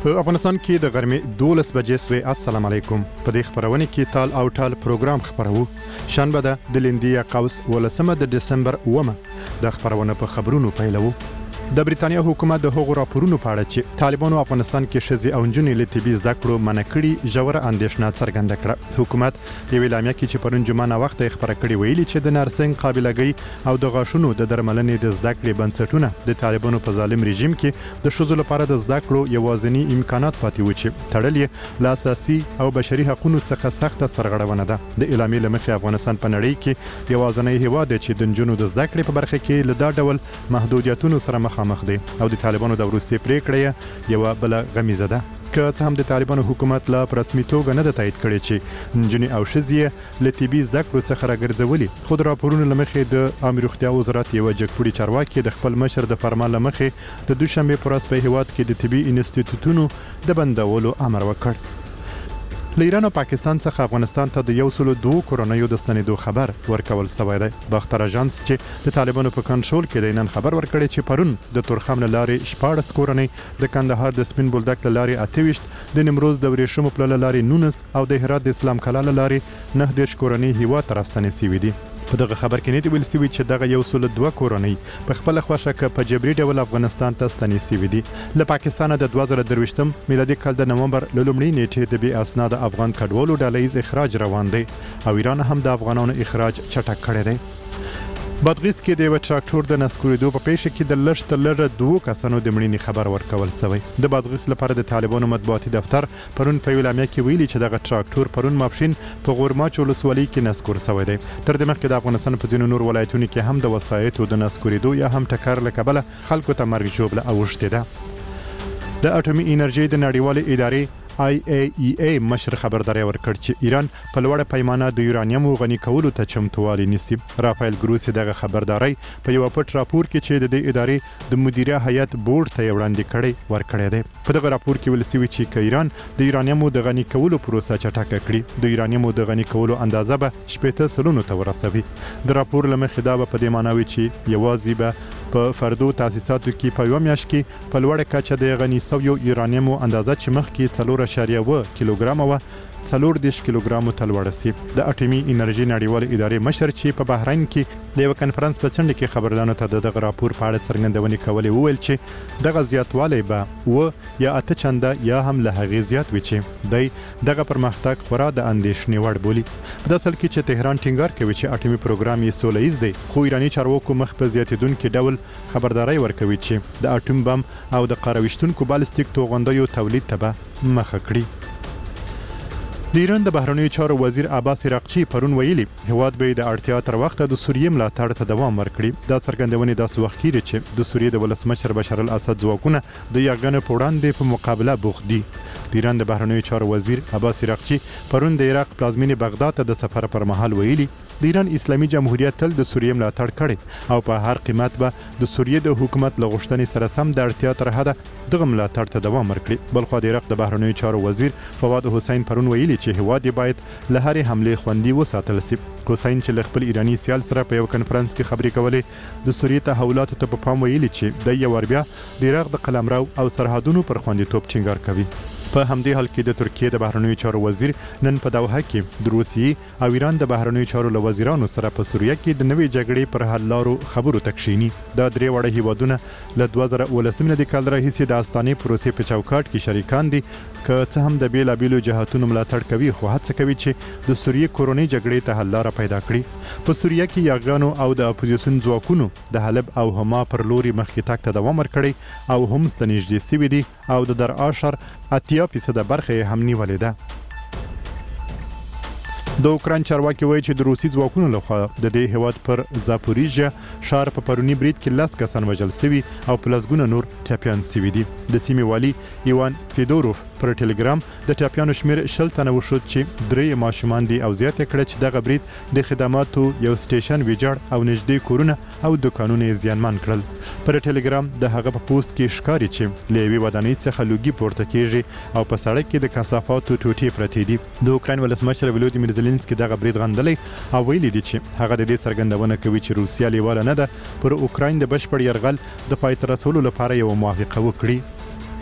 په افغانستان کې د غرمې 12 بجې سوې. السلام علیکم. په دې خبرونه کې تال او ټال پروګرام خبرو. شنبه ده د لیندیا قوس 18 د دسمبر 9 د خبرونه په خبرونو پیلو. د بریتانیا حکومت د هغو راپورونو په اړه چې طالبانو افغانستان کې ښځې او نجونې له طبي زده کړو منع کړي ژوره اندېښنه څرګنده کړه. حکومت یوې اعلامیه کې چې پرون جمعه ناوخته خبره کړې ویلي چې د نرسنګ قابلګۍ او د غاښونو د درملنې د زده کړې بنسټونه د طالبانو په ظالم رژیم کې د ښځو لپاره د زده کړو یوازینی امکانات پاتې و چې تړل یې له اساسي او بشري حقوقو څخه سخته سرغړونه ده. د اعلامیې له مخې افغانستان په نړۍ کې یوازینی هیواد دی چې د نجونو د زده کړې په برخه کې له دا ډول محدودیتونو سره مخامخ دی او د طالبانو د وروستي پریکړې یو بل غمیزه ده. که څه هم د طالبانو حکومت لا په رسمي توګه نه ده تایید کړی چې نجونې او ښځې له طبي زده کړو څخه راګرځولي، خو د راپورونو له مخې د عامه روغتیا وزارت یو جګپوړي چارواکي د خپل مشر د فرمان له مخې د دوشنبه پر ورځ په هیواد کې د طبي انسټیټوټونو د بندولو امر وکړ. له ایران او پاکستان څخه افغانستان ته د 102 کورونیو د ستنېدو خبر ورکول شوی دی. باختر اژانس چې د طالبانو په کنټرول کې دی نن خبر ورکړی چې پرون د تورخم له لارې 14 کورنۍ، د کندهار د سپین بولدک له لارې 28، د نیمروز د ورېښمو پله له لارې 19 او د هرات د اسلام کلا له لارې 9 کورنۍ هیواد ته راستنې شوي دي. په دغه خبر کې نه دی ویل شوی چې دغه 102 کورنۍ په خپل خوښه کې په جبري ډول افغانستان ته ستنې شوي دي. له پاکستانه د 2023 میلادي کال د نومبر له لومړۍ نیټې د بې اسناد افغان کډوالو ډلهیز اخراج روان دی او ایران هم د افغانانو اخراج چټک کړی دی. بادغیس کې د یو تراکټور د نسکورېدو په پیښه کې د لږ تر لږه 2 کسانو د مړینې خبر ورکول شوی. د بادغیس لپاره د طالبانو مطبوعاتي دفتر پرون په اعلامیه کې ویلي چې دغه تراکټور پرون ماپښین په غورماچ ولسوالۍ کې نسکور شوی دی. تر دې مخکې د افغانستان په ځینو نور ولایتونو کې هم د وسایطو د نسکورېدو یا هم ټکر له کبله خلکو ته مرګ ژوبله اوښتې ده. د اټومي انرژۍ د نړیوالې ادارې IAEA مشر خبرداری ورکړ چې ایران په لوړه پیمانه د یورانیم غني کولو ته چمتووالی نیسي. رافایل ګروسی دغه خبرداری په یو پټ راپور کې چې د دې ادارې د مدیره هیئت بورډ ته وړاندې ورکړی دی. په دغه راپور کې ویل شوی چې ایران د یورانیم د غني کولو پروسه چټکه کړي، د یورانیم د غني کولو اندازه به 80 سلونو ته ورسوي. د راپور له مخې دا به په دې معنی وي چې یوازې به په فردو تاسیساتو کې په یو میاشت کې په لوړه کچه د غني شویو یورانیم اندازه چې مخکې 4.1 کیلوګرام و 40 کیلوګرامو ته لوړه شي. د اټومي انرژي نړیوالې ادارې مشر چې په بحرین کې د یو کنفرانس په څنډه کې خبريالانو ته دغه راپور په اړه څرګندونې کولې، وویل چې دغه زیاتوالی به و یا 8 چنده یا هم له هغې زیات وي چې دی دغه پرمختګ خورا د اندېښنې وړ بولي. په اصل کې چې تهران ټینګار کوي چې اټومي پروګرام یې سوله ییز دی، خو ایراني چارواکو مخ په زیاتېدونکي ډول خبرداری ورکوي چې د اټوم بم او د قارویشتونکو بالستیک توغندیو تولید ته به مخه کړي. د ایران د بهرنیو چارو وزیر عباس عراقچي پرون ویلي هیواد به د اړتیا تر وخته د سوریې ملاتړ ته دوام ورکړي. دا څرګندونې داسې وخت کېږي چې د سوریې د ولسمشر بشار الاسد ځواکونه د یرغل په وړاندې په مقابله بوخت دي. د ایران د بهرنیو چارو وزیر عباس عراقچي پرون د عراق پلازمینې بغداد ته د سفر پر مهال ویلي د ایران اسلامي جمهوریت تل د سوریې ملاتړ کړي او په هر قیمت به د سوریې د حکومت له غوښتنې سره سم د اړتیا تر حده دغه ملاتړ ته دوام ورکړي. بلخو د عراق د بهرنیو چارو وزیر فواد حسین پرون ویلي چې هیواد باید له هرې حملې خوندي وساتل شي. حسین چې له خپل ایراني سیال سره په یو کنفرانس کې خبرې کولې د سوریې تحولاتو ته په پام ویلي چې د یو ور بیا د عراق د قلمرو او سرحدونو پر خوندیتوب ټینګار کوي. په همدې حال کې د ترکیې د بهرنیو چارو وزیر نن په دوحه کې د روسیې او ایران د بهرنیو چارو له وزیرانو سره په سوریه کې د نوې جګړې پر حل لارو خبرو ته کښیني. دا درې واړه هیوادونه له 2018 میلادي کال راهیسې د استانې پروسې په چوکاټ کې شریکان دي. که څه هم د بیلابیلو جهاتونو ملاتړ کوي، خو هڅه کوي چې د سوریې کورنۍ جګړې ته حل لاره پیدا کړي. په سوریه کې یاغیانو او د اپوزیسیون ځواکونو د حلب او هما پر لوري مخکې تګ ته دوام ورکړی او هم ستنېږدې شوي دي او د درعاشر 80% برخه یې هم نیولې ده. د اوکراین چارواکي وایي چې د روسي ځواکونو لخوا د دې هیواد پر زاپوریژیا ښار په پروني برید کې 10 کسان وژل شوي او په لسګونه نور ټپیان شوي دي. د سیمې والي ایوان فیدوروف پر ټلګرام د ټپیانو شمیر 10 تنه وښود چې 3 ماشومان دي او زیاته کړه چې دغه برید د خدماتو یو سټیشن ویجاړ او نږدې کورونه او دکانونه زیانمن کړل. پر ټلګرام د هغه په پوسټ کې ښکاري چې له یوې ودانۍ څخه لوګي پورته کیږي او په سړک کې د کثافاتو ټوټې پرتې دي. د اوکراین ولسمشر ولودیمیر زيلنسکي دغه برید غندلی او ویلي دي چې هغه د دې څرګندونه کوي چې روسیا لیواله نه ده پر اوکراین د بشپړ یرغل د پای ته رسولو لپاره یو موافقه وکړي.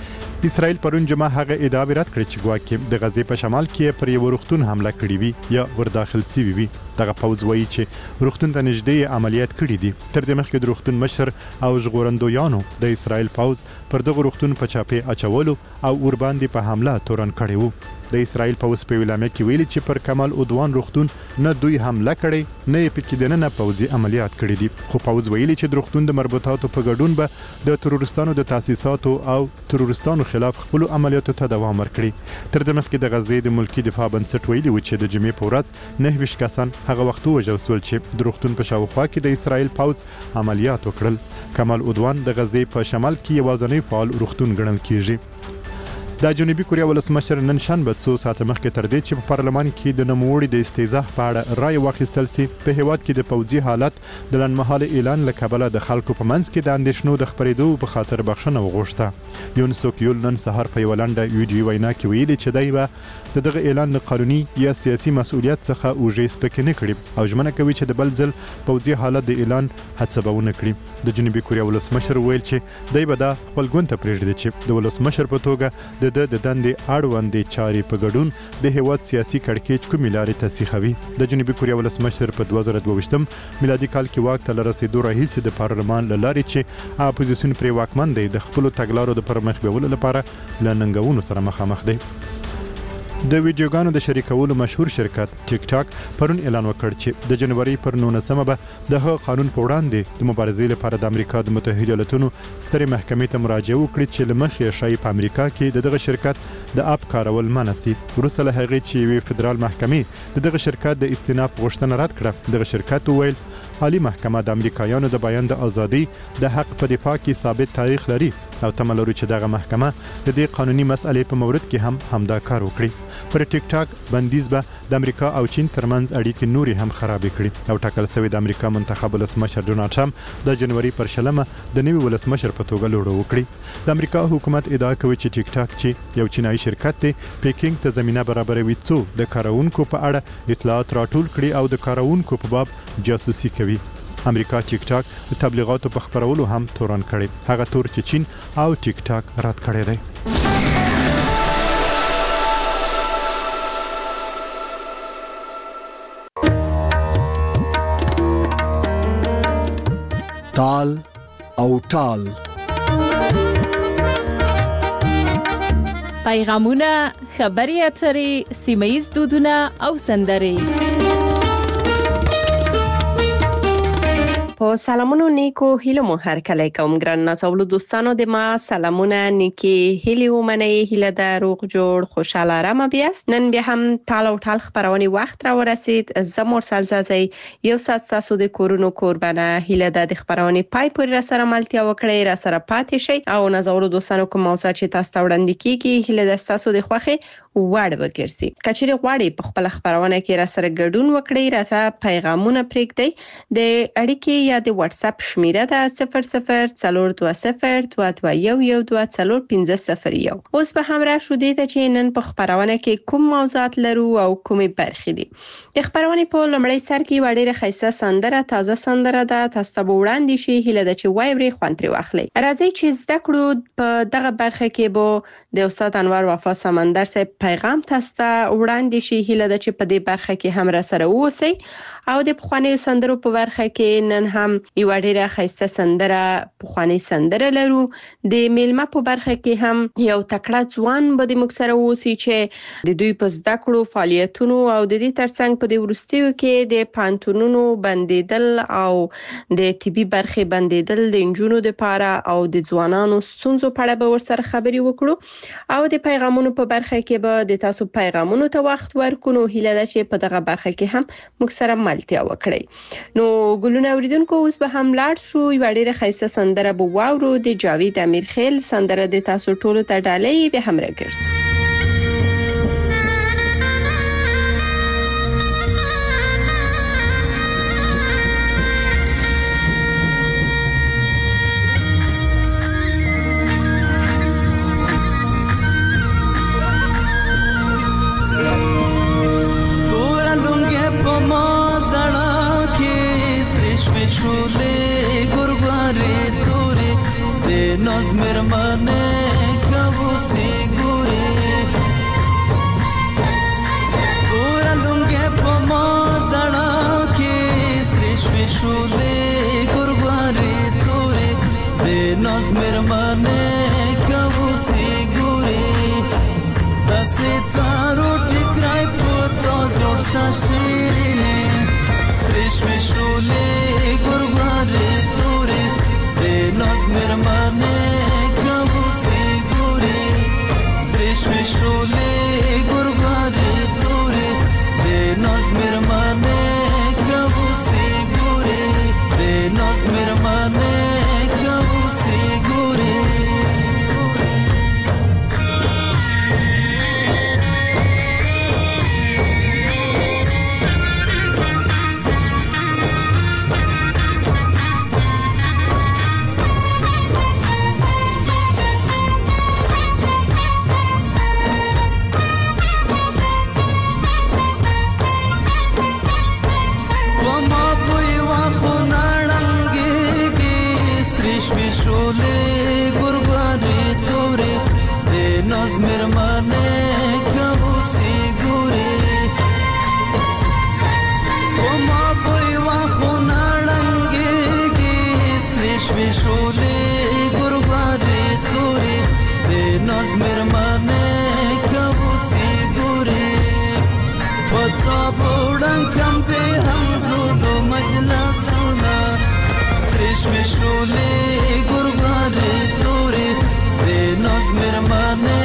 اسرائیل پرون جمعه هغه ادعا رد کړې چې ګواکې د غزې په شمال کې پر یو روغتون حمله کړې وي یا ورداخل سوي وي. دغه پوز وایي چې روغتون ته نږدې عملیات کړي دي. تر دې مخکې د روغتون مشر او ژغورندویانو د اسرائیل پوز پر دغه روغتون په چاپې اچولو او ور باندې په حمله تورن کړي وو. د اسرائیل پوز په ویلامه کې ویلي چې پر کمال عدوان روغتون نه دوی حمله کړي نه یې پکې دننه پوزي عملیات کړي دي. خو پوز ویلي چې د روغتون د مربوطاتو په ګډون به د تروریستانو د تاسیساتو او تروریستانو خلاف خپل عملیاتو ته دوام ورکړي. تر دې مخکې د غزې د ملکی دفاع بنسټ ویلي و چې د جمعې په ورځ 9 کسان هغه وخت وژل شول چې د روغتون په شاوخوا کې د اسرائیل پوز عملیات وکړل. کمال عدوان د غزې په شمال کې یوازینی فعال روغتون ګڼل کیږي. د جنوبي کوریا ولسمشر نن شنبه څو ساعته مخکې تر دې چې په پارلمان کې د نوموړي د استیزاح په اړه رائے واخیستل سي په هیواد کې د پوځي حالت د لنډمهاله اعلان له کبله د خلکو په منځ کې د اندېښنو د خپرېدو په خاطر بخښنه وغوښته. یون سوک یول نن سهار په یو لنډه ویډیو وینا کې ویلي چې دی به دغه اعلان له قانوني یا سیاسي مسؤلیت څخه اوږې سپکې نه کړي او ژمنه کوي چې د بل ځل پوځي حالت د اعلان هڅه به ونه کړي. د جنوبي کوریا ولسمشر ویل چې دی به دا خپل ګوند ته پرېږدي چې د ولسمشر په توګه د دندې اړوندې چارې په ګډون د هیواد سیاسي کړکېچ کومې لارې تسخیروي. د جنوبي کوریا ولسمشر په 2022 میلادي کال کې واک ته رسیدو راهیسې د پارلمان له لارې چې اپوزیسیون پرې واکمن دی د خپل تګلارو د پرمخ بیولو لپاره له ننګونو سره مخامخ دی. د ویډیوګانو د شریکولو مشهور شرکت ټیک ټاک پرون اعلان وکړ چې د جنوري پر 19مه به دغه قانون په وړاندې د مبارزې لپاره د امریکا د متحده ایالاتونو سترې محکمې ته مراجعه وکړي چې له مخې شای په امریکا کې دغه شرکت د اپ کارول منع سي. وروسته له هغې چې یوې فدرال محکمې دغه شرکت د استیناف غوښتنه رد کړه. دغه شرکت وویل عالی محکمه د امریکایانو د بیان د ازادي د حق په دفاع کې ثابت تاریخ لري او تمه لري چې دغه محکمه د دې قانوني مسئلې په مورد کې هم همدا کار وکړي. پر ټیک ټاک بندیز به د امریکا او چین ترمنځ اړیکې نورې هم خرابې کړي او ټاکل شوی د امریکا منتخب ولسمشر ډونالډ ټرمپ د جنوري پر 20مه د نوي ولسمشر په توګه لوړه وکړي. د امریکا حکومت ادعا کوي چې ټیک ټاک چې یو چینایي شرکت دی پیکینګ ته زمينه برابروي څو د کارونکو په اړه اطلاعات راټول کړي او د کارونکو په باب جاسوسي کوي. امریکا ټیک ټاک د تبلیغاتو په خبرولو هم تورن کړي. هغه تور چې چین او ټیک ټاک رد کړی دی. تال او ټال پیغامونه، خبري اترې، سیمه‌ییز دودونه او سندرې. په سلامونو نیکو هیلو مو هر کله کوم ګران نازولو دوستانو د ما سلامونه نیکی هیلو منی هیله د روغ جوړ خوشاله آرام بیاست. نن بیا هم تال او ټال خبرونه وخت را ورسید. زمور سلزازي یو سات تاسو د کورونو قربانه هیله د خبرونه پای پورې را سره ملتیا وکړي را سره پاتې شي او نازولو دوستانو کوم موضوع چې تاسو وړاندې کیږي هیله د تاسو د خوخه وړ وګرځي. کچېره غواړي په خپل خبرونه کې را سره ګډون وکړي را ته پیغامونه پرېږدي. د اړیکې یا د واتس اپ شمیره ده 002022112450. اوس به همراه شو دي چې نن په خبرونه کې کوم موضوعات لرو او کومې برخې دي. د خبرونه په لومړی سر کې وړي خیسه سندره تازه سندره ده تاسو ته وړاندې شي هله د چې وایوري خوانتري واخلي. راځي چې زده کړو په دغه برخه کې به د استاد انور وفا سمندر صاحب پیغام تاسو ته وړاندې شي هله د چې په دې برخه کې هم را سره اوسئ او د پخوانی سندرو په برخه کې نن هم یو ډیره خیسته سندره پخوانی سندره لرو. د میلمه په برخه کې هم یو تکړه ځوان به د مکسره اوسي چې د دوی په زده کړو فعالیتونو او د دې ترڅنګ په د ورستیو کې د پانتونونو بندیدل او د طبي برخه بندیدل د انجونو د پاره او د ځوانانو ستونزو په اړه به ورسره خبري وکړو او د پیغامونو په برخه کې به د تاسو پیغامونو ته وخت ورکونو هیله ده چې په دغه برخه کې هم مکسره ملتیا وکړي. نو ګلونه اوریدونکو اوس به هم لاړ شو یو ډیره خیسته سندره به واورو د جاوید امیرخیل سندره د تاسو ټولو ته ډالۍ به هم راګرځي. ناز مرمانه کبوس اوسې ګورې تور لونګې په ما زړه کې سرې شوې شولې ګورګوارې تورې د ناز مېرمنې که اوسې ګورې داسې تارو ټیکرای په تا زوړ شه شیرینې سرې شوې شولې ګورګوارې تورې د ناز مېرمنې که اوسې ګورې سرې شوې شولې ګورګوارې تورې د ناز مېرمنې که اوسې ګورې د ناز مېرمنې که اوسې ګورې مېرمنې که اوسې ګورې په ما په یوه خونه ړنګېږي سرې شوې شولې ګورګوارې تورې د ناز مېرمنې که اوسې ګورې په تا په وړنګم دې هم زولو مجلسونه سرې شوې شولې ګورګوارې تورې د ناز مېرمنې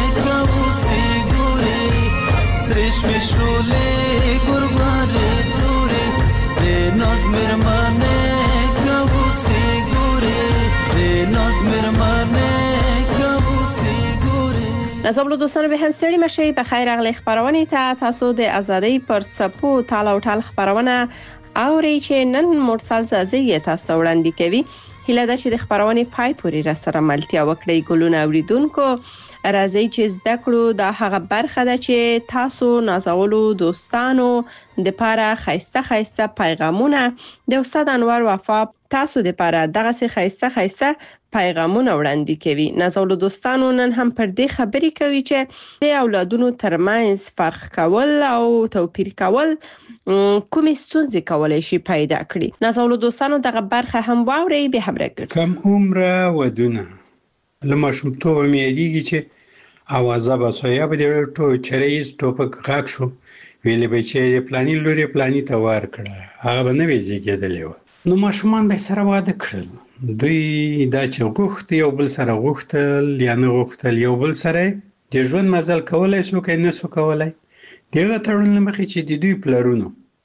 سرې شوې شولې ګورګوارې تورې د ناز مېرمنې که اوسې ګورې د ناز مېرمنې که اوسې ګورې. نازولو دوستانو به هم ستړي مشئ. په خیر راغلی خبرونې ته. تاسو د ازادۍ پر څپو تال او ټال خبرونه اورئ چې نن مرسل زازي تاسو ته وړاندې کوي. هیله ده چې د خبرونې پای پورې را سره ملتیا وکړئ. ګلونه اوریدونکو راځي چې زده کړو دا هغه برخه ده چې تاسو نازولو دوستانو د پاره خیسته پیغامونه د استاد انور وفا تاسو د پاره دغه خیسته پیغامونه وړاندې کوي. نازولو دوستانو نن هم پر دې خبرې کوي چې د اولادونو ترمنځ فرق کول او توپیر کول کومې ستونزې کولای شي پیدا کړي. نازولو دوستانو دغه برخه هم واورئ. به هم راګرځي. کم عمره ودونه لما شمتو به میادیږي چې اوازه بسو یا به د چریز ټوپک غاک شو ویلې به چې پلاني لوري پلاني ته ور کړه هغه به نه ویځي کېدلې و. نو ماشومان به سره واده کړل. دوی دا چې غوښت یو بل سره غوښتل یا نه غوښتل یو بل سره د ژوند مزل کولای شو که نه سو کولای. دغه تړون لمخې چې د دوی پلرونو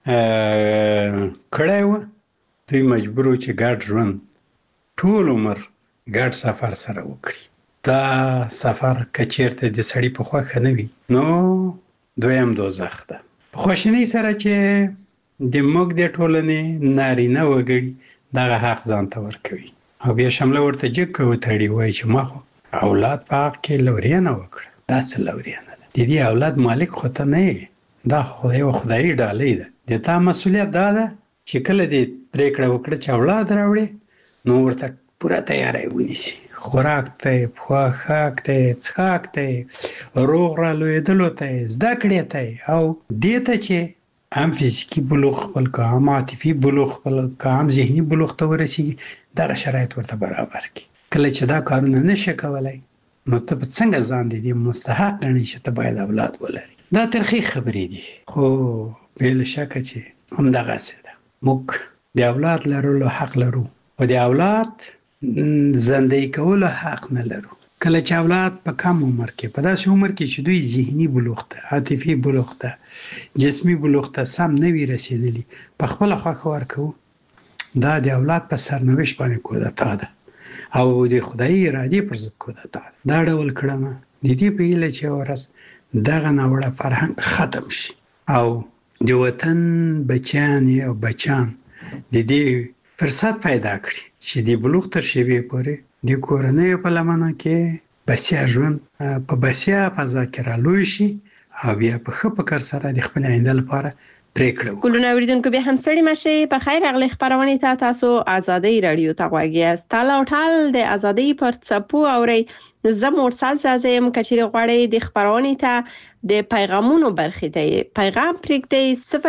کړای و دوی مجبور چې ګډ ژوند ټول عمر ګډ سفر سره وکړي. دا سفر کچیرته د سړی په خوښه نه وي نو دویم دوزخ ده. په خواشینۍ سره چې د موږ د ټولنې نارینه وګړي دغه حق ځان ته ورکوي او بیا شمله ورته جګ وتړي وایي چې ما خو اولاد په حق کې لورینه وکړه. دا څه لورینه ده؟ د دې اولاد مالک خو ته نه یې. دا خدایي ډالۍ ده. د تا مسؤلیت دا ده چې کله دې پرېکړه وکړه چې اولاد راوړې نو ورته پوره تیاری ونیسي. خوراک ته، خواښاک ته، څښاک ته، روغ را لویدلو ته، زده کړې ته او دې ته چې هم فزیکي بلوغ خپل که هم عاطفي بلوغ خپل که هم ذهني بلوغ ته ورسیږي دغه شرایط ورته برابر کړي. کله چې دا کارونه نشي کولای نو ته به څنګه ځان دې مستحق ګڼې چې ته باید اولاد ولري. دا ترخې خبرې دي خو بې شکه چې همدغسې ده. موږ د اولاد لرلو حق لرو او د اولاد زندگی کولو حق نه لرو. کله چې اولاد په کم عمر کې په داسې عمر کې چې دوی ذهني بلوغ ته، عاطفي بلوغ ته، جسمي بلوغ ته سم نه وي رسیدلي په خپل خوښه ورکو دا د اولاد په سرنوشت باندې کودتا ده او د خدای ارادې پر ضد کودتا ده. دا ډول کړنه د دې په هیله چې ورس دغه ناوړه فرهنګ ختم شي او د وطن بچان د دې فرصت پیدا کړي چې د بلوغ تر شیبې پورې د کورنۍ په لمنه کې بسیا ژوند په بسیا فضا کې رالوی شي او بیا په ښه فکر سره د خپل آینده لپاره پریکړه وکړي. ګلونه اوریدونکو بیا هم ستړي مشئ. په خیر راغلی خبرونه تاسو آزادۍ رادیو ته غواړئ. تاسو ټال د آزادۍ پر څپو اورئ. زه مرسل زازم کچېرې غواړئ د خپرونې ته د پیغامونو برخې ته پیغام پرېږدئ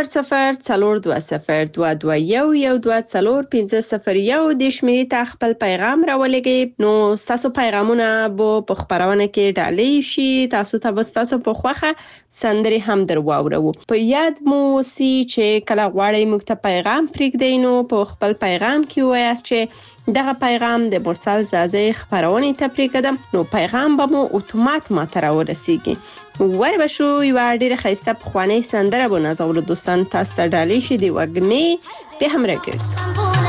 004022120450 د شمیرې ته خپل پیغام راولېږئ. نو ستاسو پیغامونه به په خپرونه کې ډالۍ شي، تاسو ته به ستاسو په خوښه سندرې هم در واورو. په یاد مو اوسي چې کله غواړئ موږ ته پیغام پرېږدئ نو په خپل پیغام کې ووایاست چې دغه پیغام د مرسل زازې خپرونې ته پرېږدم، نو پیغام به مو اتومات ماته راورسیږي. وربشو یو ډېره ښایسته پخوانۍ سندره به نازولو دوستان تاسو ته ډالۍ شي د وږمې به هم راګرځو.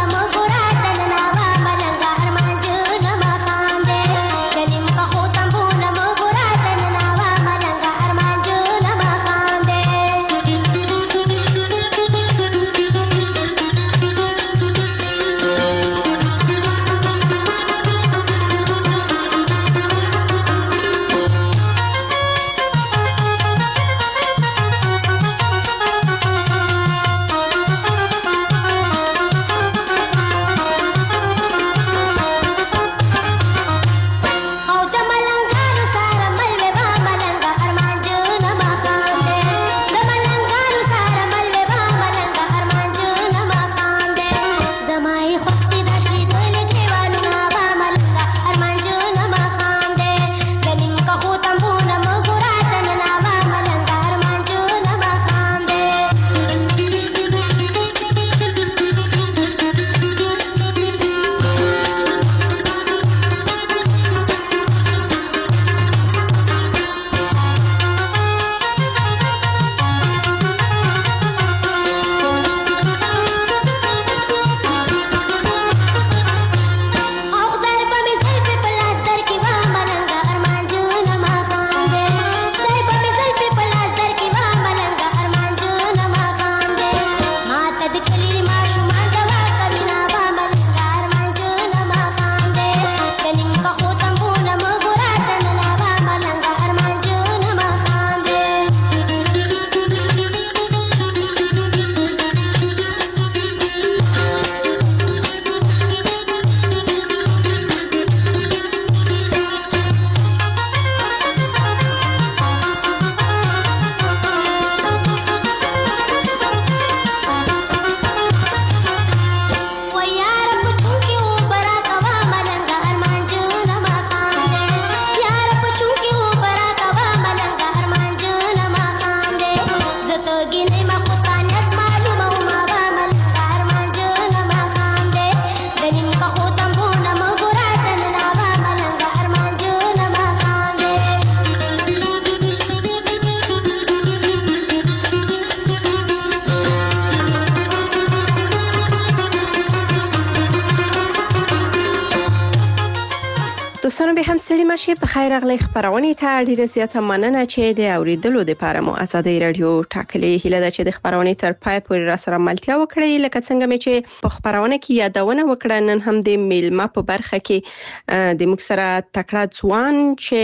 دوستانو به هم ستړي مشي په خیر اغلی خبرونه ته ډیره زیاته مننه چې د اوریدلو لپاره مو آزادۍ رادیو ټاکلې هیله ده چې د خبرونه تر پای پورې را سره ملتیا وکړئ لکه څنګه مې چې په خبرونه کې یادونه وکړه نن هم د میلمه په برخه کې د موږ سره تکړه ځوان چې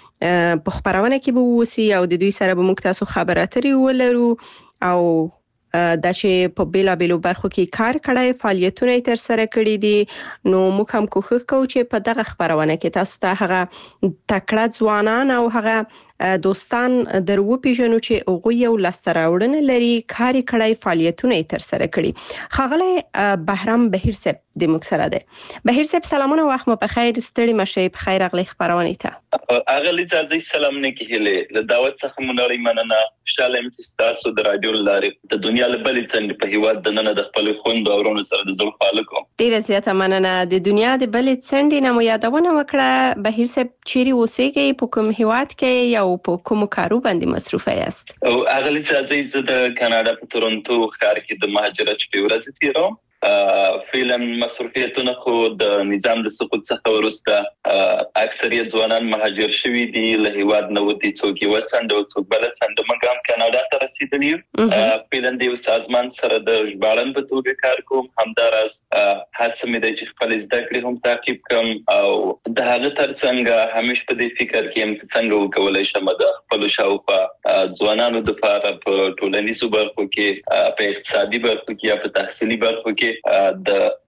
په خبرونه کې به ووسی او د دوی سره به موږ تاسو خبرې اترې ولرو او دا چې په بیلابیلو برخو کې کار کړی فعالیتونه تر سره کړی دي نو موږ هم کوښښ کوو چې په دغه خبرونه کې تاسو ته هغه تکړه ځوانان او هغه دوستان درو پیژنو چې هغه یو لاستراوړنه لري کار کړی فعالیتونه تر سره کړی. ښاغلی بهرام بهیر صاحب د موږ سره ده. بهیر صاحب سلامونه او وخت مو په خیر ستړي مشي په خیر اغلی خبرونه ته. اغلی ځای سلام نه کیله له دعوت څخه مونږ مننه شالم چې تاسو د رادیو لارې د دنیا له بلې څنګه په هیواد د نن د خپل خوند او ورونو سره د زړه خالکو ډیره زیاته مننه. د دنیا د بلې څنډې نه مو یادونه وکړه. بهیر صاحب چیرې اوسېږئ په کوم هیواد کې یا په کوم کارو باندې مصروف یاست؟ او اغلی ځای زه د کاناډا په تورنټو ښار کې د مهاجرت په ورځ تیروم. فعلا مصروفیتونه خو د نظام د سقوط څخه وروسته اکثریت ځوانان مهاجر شوي دي له هیواد نه وتی څوک یو څنډه او څوک بل څنډه مګام کاناډا ته رسیدلی. فعلا د سازمان سره د ژباړن په توګه کار کوم همدارس هڅه مې ده چې خپل زده کړې هم تعقیب کړم او د هغه ترڅنګ همیش په دې فکر کې هم څنګه وکولای شم د خپل شاوخوا ځوانانو د لپاره په ټولنیزو برخو کې په اقتصادي برخو کې یا په تحصیلي برخو کې د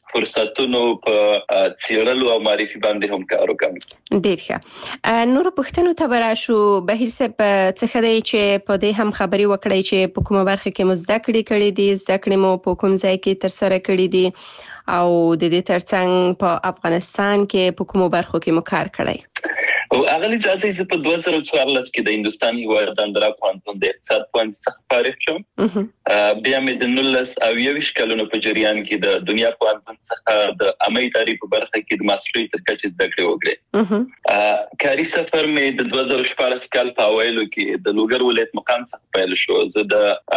فرصتونو په څیړلو او معرفي باندې هم کار وکړو. ډیر ښه. نور پښتنو ته براشو بهیر صاحب څه خدای چې په دې هم خبري وکړی چې په کومه برخه کې مزدکړې کړې دي، زدکړې مو په کوم ځای کې تر سره کړې دي او د دې ترڅنګ په افغانستان کې په کومو برخو کې مو کار کړی؟ او اغلی ځاتې چې په 2014 کې د هندستان هیواد د اندرا پوهنتون د اقتصاد پوهنځي څخه فارغ شوم. بیا مې د 19 کلونو په جریان کې د دنیا پوهنتون څخه د عامه ادارې په برخه کې د ماسترۍ تر کچې زده کړې وکړې. کاري سفر مې د 2014 کال په اوایلو کې د لوګر ولایت مقام څخه پیل شو. زه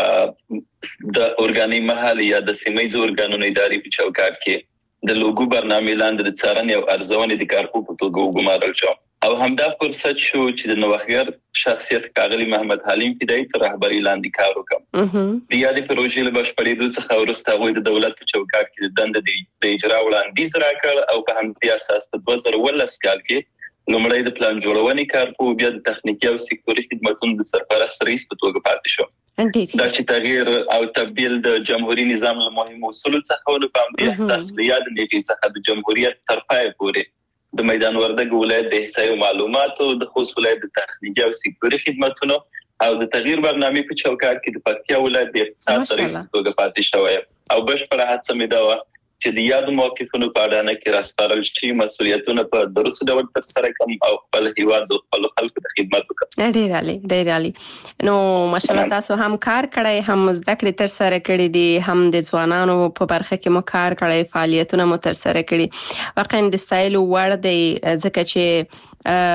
د اورګاني محلي یا د سیمایي اورګانونو ادارې په چوکاټ کې د لوګو برنامې لاندې د څارنې او ارزونې د کارکوونکو په توګه وګمارل شوم. او همدا فرصت شو چې د نوښتګر شخصیت ښاغلي محمد حلیم فدایي تر رهبرۍ لاندې کار وکړم. د یادې پروژې له بشپړېدو څخه وروسته هغوی د دولت په چوکاټ کې د دندې د اجرا وړاندیز راکړ او په همدې اساس په 2019 کال کې لومړی د پلان جوړونې کارکوونکی بیا د تخنیکي او سکتوري خدماتو د سرپرست رئیس په توګه پاتې شو. دا چې تغییر او تبديل د جمهوریت نظام له مهمو اصولو څخه ول په همدې اساس د یاد نیټې څخه د جمهوریت تر پای پورې د میدان وردګ ولایت د احصایي معلوماتو د خوست ولایت د تخنیکي او سکتوري خدماتو او د تغییر برنامې په چوکاټ کې د پکتیا ولایت د اقتصاد رئیس په توګه پاتې شوی او بشپړه هڅه مې دا و چې د یاد موقفونو په اړه کې راسپارل شي مسؤلیتونه په درست ډول تر سره کوم او خپل هیواد او خپل خلکو ته خدمت وکړم. ډیر عالی. نو ماشاءالله تاسو هم کار کړی، هم زده کړې تر سره کړې دي، هم د ځوانانو په برخه کې مو کار کړی، فعالیتونه مو تر سره کړي. واقعا د ستایلو وړ دی ځکه چې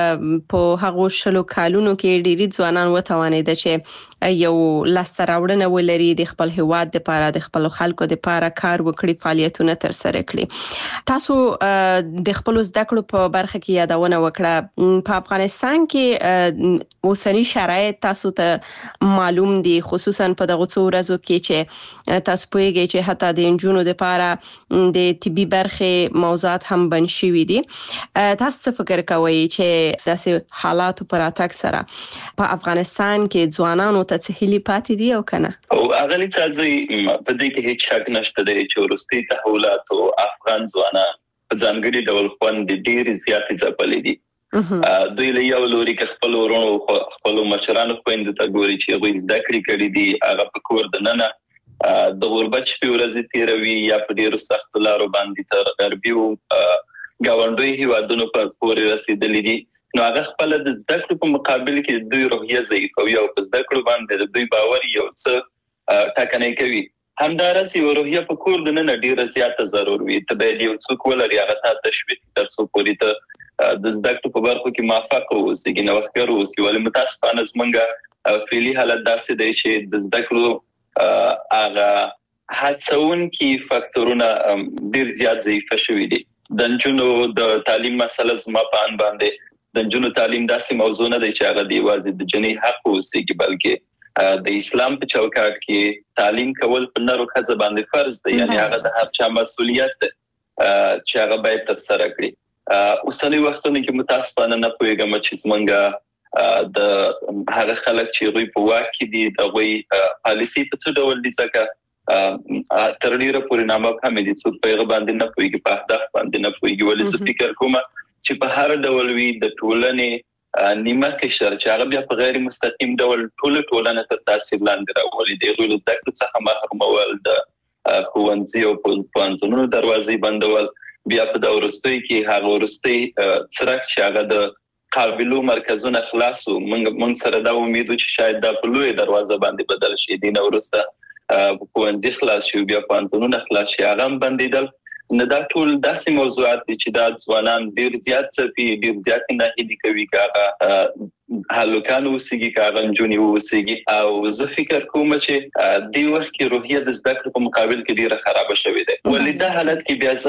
په هغه شلو کالونو کې ډېری ځوانان وتوانید چې یو لاسته راوړنه ولري، د خپل هیواد لپاره د خپل خلکو لپاره کار وکړي، فعالیتونه تر سره کړي. تاسو د خپل زده کړو په برخه کې یادونه وکړه. په افغانستان کې اوسنی شرایط تاسو ته معلوم دي، خصوصا په دغه څو ورځو کې چې تاسو پوهیږئ چې حتی د انجونو لپاره د طبي برخه موضوعات هم بن شوي دي. تاسو څه فکر کوئ چې داسې حالات پر اتاک سره په افغانستان کې ځوانانو ته څه هلي پاتې دي او کنه؟ او اغلی څه په دې کې هیڅ شک نشته دی چې وروستي تحولات او افغان ځوانان په ځانګړي ډول خوند ډېر زیات ځپلي دي. دوی له یو لوري کې خپل ورونو خپل مشرانو خويندو ته ګوري چې هغوی زده کړې کړې دي، هغه په کور دننه د غربت شپې ورځې تیروي یا په ډېرو سختو لارو باندې تر غربي ګاونډي هیوادونو پورې رسیدلي دي. نو هغه خپل د زده کړو په مقابل کې دوی روحیه ضعیفوي او په زده کړو باندې د دوی باور یو څه ټاکنه کوي. همدارس یو روحیه په کور دننه ډیره زیاته ضرور وي. ته به یو څوک ولري هغه ته تشویق تر څو پورې ته د زده کړو په برخو کې موافق اوسي، نوښتګر اوسي. ولې متاسفانه زمونږ فعلي حالت داسې دی چې د زده کړو هغه هڅونکي فاکتورونه ډیر زیات ضعیف شوي دي. د نجونو د تعلیم مسله زما په ان باندې د نجونو تعلیم داسې موضوع نه دی چې هغه دی واځي د جنې حق اوسي، بلکې د اسلام په چوکاټ کې تعلیم کول په نر او ښځه باندې فرض دی. یعنی هغه د هر چا مسؤلیت دی چې هغه باید تر سره کړي. اوسنی وختونو کې متاسفانه نه پوهیږم چې څنګه د هغه خلک چې دوی په واک کې دي د غوي پالیسي په څه ډول دي، ځکه تر ډیره پورې نامفهوم دي، څوک په هغه باندې نه پوهیږي، په اهداف باندې نه پوهیږي. ولې زه فکر کوم چې په هر ډول وی د ټولنې نیمه قشر چې هغه بیا په غیر مستقیم ډول ټولنه تر تاثیر لاندې راولي. د غوړو زده کړو څخه محرومول، د ښوونځي او پوهنتونونو دروازې بندول، بیا په دا وروستي کې هغه وروستي څرک چې هغه د قابلو مرکزونه خلاصو. موږ سره دا امید چې شاید دا په لوی دروازه باندې بدل شي. دین ورسته پوهنځي خلاص شي، بیا پوهنتونونه خلاص شي، هغه هم بندیدل. نه دا ټول داسې موضوعات دي چې دا ځوانان ډیر زیات څپي، ډیر زیات ناهیلي کوي کاغه هلوکان اوسېږي، کاغه نجونې اوسېږي. او زه فکر کوم چې دې وخت کې روحیه د زده کړو په مقابل کې ډیره خراب شوې ده. ولې دا حالت کې بیا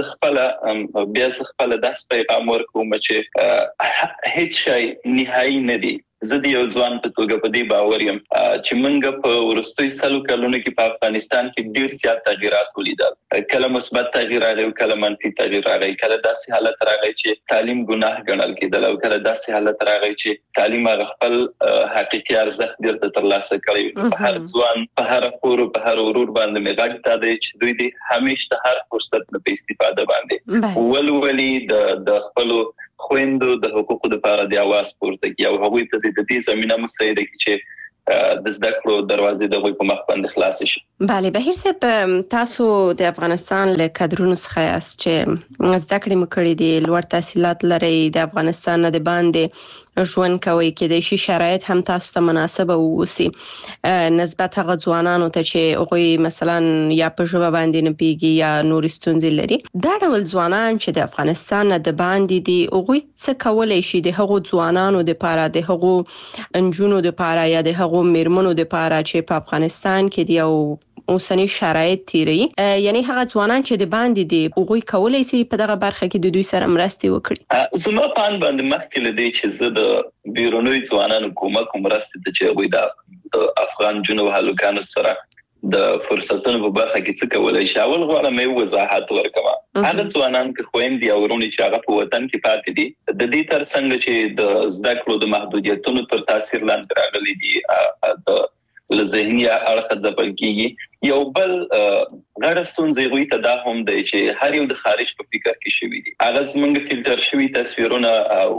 زه خپل داس پیغام ورکوم چې هیڅ شی نهایي نه دی. زه د یو ځوان په توګه په دې باور یم چې موږ په وروستیو سلو کلونو کې په افغانستان کې ډیر زیات تغیرات ولیدل. کله مثبت تغییر راغی او کله منفي تغییر راغی. کله داسې حالت راغی چې تعلیم ګناه ګڼل کېدل او کله داسې حالت راغی چې تعلیم هغه خپل حقیقي ارزښت بیرته ترلاسه کړی. په هر ځوان په هر خور په هر ورور باندې مې غږ ته دی چې دوی دې همیشه د هر فرصت په استفاده باندې ولولي د خپل خويندو د حقوقو لپاره د आवाज پورته کوي او هغوی ته د دې زمينه مساعده کوي چې د زده کړو دروازې د غوي په مخ باندې خلاص شي. بله بهیر صاحب تاسو د افغانستان له کادرونو څخه یاست چې زده کړې مو کړې دي لوړ تحصیلات لري د افغانستان نه د باندې ژوند کوي کېدای شي شرایط هم تاسو ته مناسبه ووسی نسبت هغه ځوانانو ته چې هغوی مثلا یا په ژبه باندې نه پیږي یا نور ستونزې لري. دا ډول ځوانان چې د افغانستان نه د باندې دي هغوی څه کولای شي د هغو ځوانانو لپاره د هغو انجونو لپاره یا د هغو میرمنو لپاره چې په افغانستان کې دی او اوسنی شرایط تیری یعنی هغه ځوانان چې د باندې دي هغوی کولای شي په دغه برخه کې د دوی سره مرسته وکړي. زما پان باندې مخکې لدی چې زه د بیرونوي ځوانانو کومک مرسته ته چې هغوی د افغان جنو هلکانو سره د فرصتونو په برخه کې څه کولای شي. اول غواړم یو وضاحت ورکړم. هغه ځوانان چې خويندې او ورونی چې هغه په وطن کې پاتې دي د دې ترڅنګ چې د زده کړو د محدودیتونو تر تاثیر لاندې راغلي دي د ذهني اړخ ځپل کیږي. یو بل غیر ستونزې غوي ته دا هم دی چې هر یو د خارج په فکر کې شوی دي. هغه زمونږ فلټر شوی تصویرونه او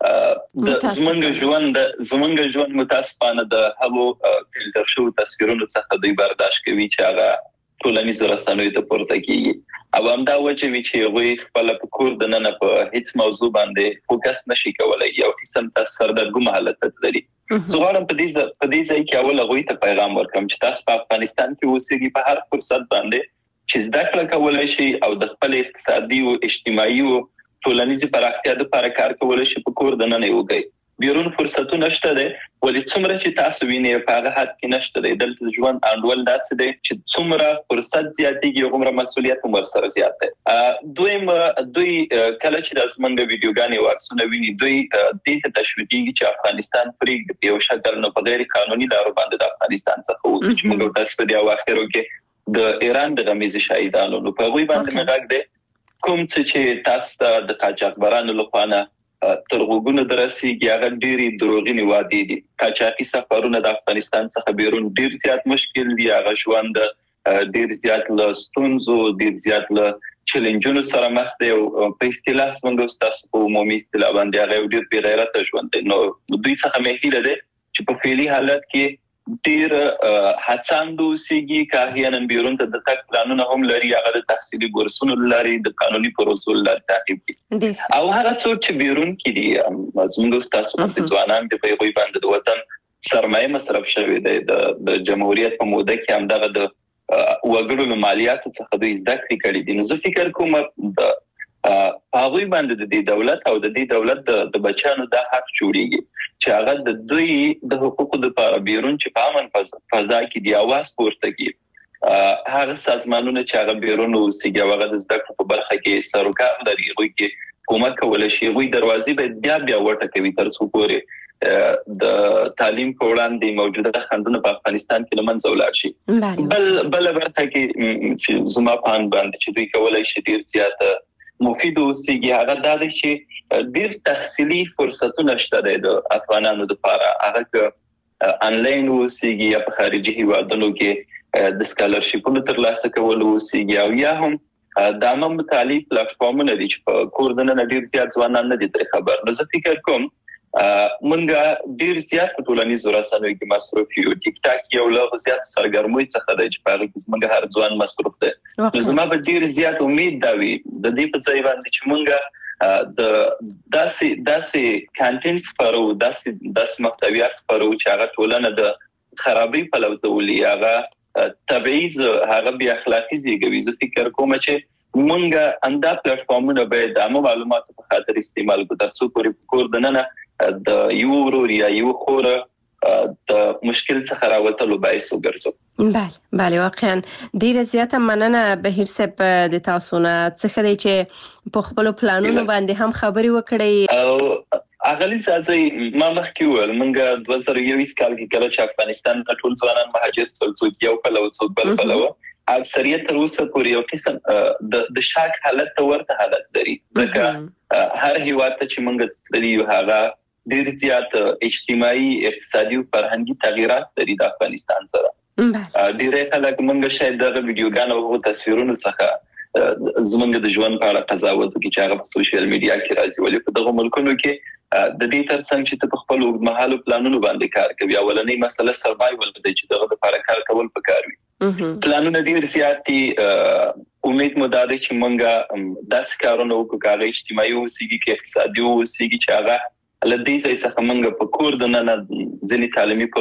د زمونږ ژوند متاسفانه د هغو فلټر شوی تصویرونو څخه دوی برداشت کوي چې هغه ټولنیز رسنیو ته پورته کیږي او همدا وجه وی چې غوي خپل په کور د نن په هیڅ موضوع باندې فوکس نشي کولای یو قسم تاثیر درګم حالت لري. زغړم په دې ځای کې اول غوي ته پیغام ورکوم چې تاسو په افغانستان کې اوسېږئ په هر فرصت باندې چې زده کړه کولای شي او د خپل اقتصادي او اجتماعي او ټولنیزي پراختیا لپاره کار کولای شي په کور د نن یوګي. بیرون فرصتونه نشته دي ولې څومره چې تاسو وینئ په هغه حد کې نشته دي. دلته ژوند انډول داسې دی چې څومره فرصت زیاتېږي هغومره مسؤلیت هم ورسره زیات دی. دوی کله چې د زمونږ ویډیوګانې واکسونه ویني دوی دې ته تشویقېږي چې افغانستان پرېږدي په یو شکل نه په غیر قانوني لارو باندې د افغانستان څخه وځي چې موږ تاسو په دې اواخرو کې د ایران د غمیزي شهیدانو نو په هغوی باندې مګ دی کوم چې تاسو د قاچاقبرانو لخوا تر وګونو درسيږي هغه ډېری دروغینی وادي دي. قاچاقي سفرونه د افغانستان څخه بیرون ډېر زیات مشکل دي. هغه ژوند ډېر زیات له ستونزو ډېر زیات له چیلنجونو سره مخ دی او په اصطلاح څنګه تاسو په عمومي اصطلاح باندې هغه ډېر بې غیرته ژوند دی. نو دوی څخه مې هیله ده چې په فعلي حالت کې ډیر هڅاند اوسېږي کاهیانن بیرون ته د تک پلانونه هم لري هغه د تحصیلي بورسونو لري د قانوني پروسو لري تعقیب کوي او هغه څوک چې بیرون کې دي زموږ تاسو په ځوانان د پیغوي باندې د وطن سرمایه مصرف شوی دی د جمهوریت په موده کې هم دغه د وګړو مالیات څخه د زده کړې کړې دي. نو زه فکر کوم د هغوی باندې د دولت او د دولت د بچانو د حق جوړیږي چې هغه د دوی د حقوقو لپاره بیرون چې په امن فضا کې دی आवाज پورته کوي. هغه سازمانونه چې هغه بیرون اوسېږي هغه د زده کړو په برخه کې سروکار لري غوي کې کومک کولای شي غوي دروازې به بیا وټه کوي تر څو پورې د تعلیم په وړاندې موجوده خنډونه په افغانستان کې لمنځه ولاړ شي. بل برخه کې چې زما پان باندې چې دوی کولای شي ډیر زیات مفید اوسېږي هغه دا دی چې ډیر تحصیلي فرصتونه شته د افغانانو لپاره هغه انلاین اوسېږي یا په خارجي هیوادونو کې د سکالرشیپونو ترلاسه کول اوسېږي او یا هم د عامه مطالعې پلیټفارمونه دي چې په کور دننه ډیر زیات ځوانان نه دي تر خبر. نو زه فکر کوم مونږ ډیر زیات په ټولنیزو رسنیو کې مصروف یو. ټیک ټاک یو له زیات سرګرمۍ څخه دی چې په هغه کې زموږ هر ځوان مصروف دی. نو زما به ډیر زیات امید دا وي د دې په ځای باندې چې مونږ د داسې کانټینټس پرو داسې محتویات پرو چې هغه ټولنه د خرابۍ په لور ته ولي هغه تبعیض هغه بیا اخلاقی زیږوي. زه فکر کوم چې مونږ اندا پلیټفارمونه به د عامه معلوماتو په خاطر استعمال کوو تر څو پورې کور دننه د یو ورور یا یو خور د مشکل څخه راوتلو باعث وګرځو. بله واقعا ډیره زیاته مننه بهیر صاحب د تاسو نه څخه دی چې په خپل پلانونو باندې هم خبري وکړئ. اغلی ځای ما مخکې ویل موږ 2021 کال کې کله چې افغانستان ته ټول ځوانان مهاجر څوک یو پلو څوک بل پلو اکثریت تر اوسه پورې یو قسم د شاک حالت ته ورته حالت لري ځکه هر هیواد ته چې موږ تللی یو هغه ډیر زیات اجتماعي اقتصادي او فرهنګي تغیرات لري د افغانستان سره ډیره خلک موږ شاید د ویډیوګانو او تصویرونو څخه زمونږ د ژوند په اړه قضاوت کوي چې هغه په سوشل میډیا کې راځي ولې په دغه ملکونو کې د دې ترڅنګ چې په خپل اوږدمهاله پلانونو باندې کار کوي اولنۍ مسله سروایول دی چې دغه لپاره کار کول پکار وي پلانونه ډیر زیات دي امید مو ده چې موږ داسې کارونه وکړو چې اجتماعي او سیاسي اقتصادي او سیاسي چې هغه لدې ځای څخه موږ په کور د نن ځینې تعلیمي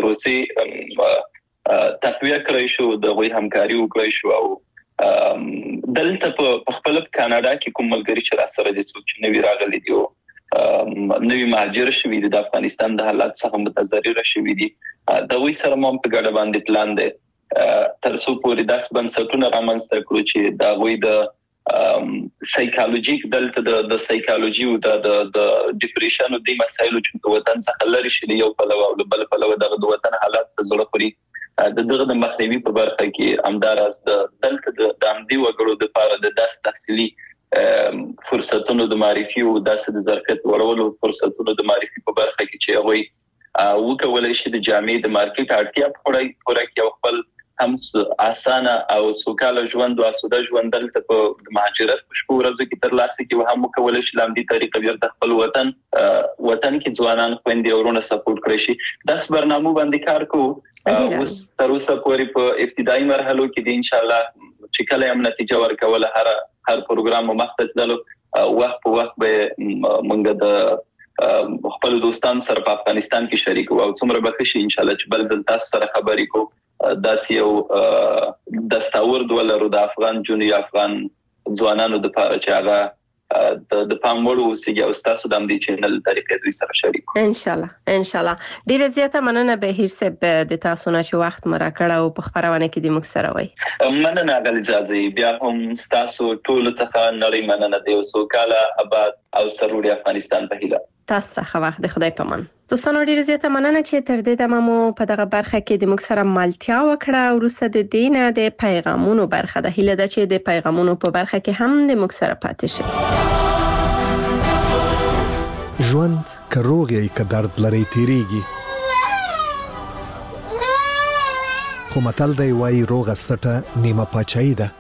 پروسې تقویه کړی شو د غوي همکاري وکړی شو او دلته په خپل کاناډا کې کوم ملګری چې را سره دي چې نوی راغلي دي او نوی مهاجر شوي دي د افغانستان د حالات څخه متضرر شوي دي د وی سره مو په ګډه باندې پلان دی تر څو پورې داس بنسټونه رامنځته کړو چې دا وی د سایکالوژیک دلته د سایکالوژي او د ډیپریشن او د مسایلو چې وطن څخه لري شي یو په لور بل په لور د وطن حالات زړه پوری د دغه د مخنیوي په برخه کې امداراز د دلته د امدي وګړو د لپاره د داس تحصیلي فرصتونو د معرفي او داسې د ظرفیت ورولو فرصتونو د معرفي په برخه کې چې هغه وکولای شي د جامعې د مارکیټ اړتیا پوره کړي او خپل هم اسانه او سوکاله ژوند او اسوده ژوند دلته په مهاجرت په شپږ ورځو کې تر لاسه کې هم وکولای شي لاندې طریقې بیرته خپل وطن کې ځوانان خويندې ورونه سپورټ کړی شي داس برنامه باندې کار کوو اوس تر اوسه پورې په ابتدایي مرحلو کې د ان شاء الله چې کله هم نتیجه ورکوله هر پروګرام مختص دلو وخت په وخت به موږ د خپل دوستان سره په افغانستان کې شریک او څومره به شي ان شاء الله چې بل ځل تاسو سره خبرې کوو داسې یو دستاورد ولرو د افغان جنوبي افغان ځوانانو د لپاره چې هغه د پاموړ اوسېږي او تاسو د دې چینل طریقې دوی سره شریک ان شاء الله ډیره زیاته مننه بهیر صاحب د تاسو نه چې وخت مرا کړه او په خبرونه کې د مخ سره وای مننه غلی ځاځي بیا هم تاسو ټول څخه نړۍ مننه دی او سوکاله آباد او سرلوړي افغانستان په هیله تاسو ته وخت د خدای په امان دوستانو ډیره زیاته مننه چې تر دې دمه مو په دغه برخه کې د مخ سره مالتیا وکړه او وروسته د دینه د پیغامونو برخه د هیله ده چې د پیغامونو په برخه کې هم د مخ سره پاتې شي ژوند که روغ یې که درد لري تیریږي خو متل دی وایي روغه سټه نیمه پاچاهي ده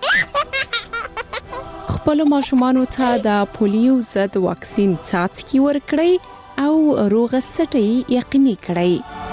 خپل ماشومانو ته د پولیو ضد واکسین څاڅکي ورکړئ او روغه سټه یقیني کړئ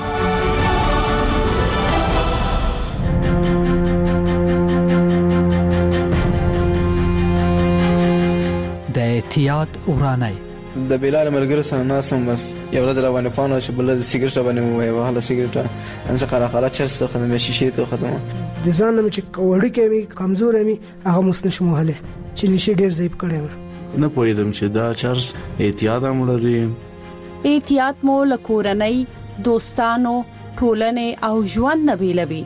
د احتیاط ورانای د بلال ملګری سره ناسم بس یو ورځ روانه پانو چې بل د سیګریټ باندې مو وایي هله سیګریټ ان څه خره چرس ته خدمت شیشه ته خدمت د ځان چې وړي کې کمزور مې هغه مسنشم هله چې نشي ډیر زیب کړم نه پوهیدم چې دا چرس احتیاط امر احتیاط مو لکورنۍ دوستانو ټولنې او ژوند نبیلوي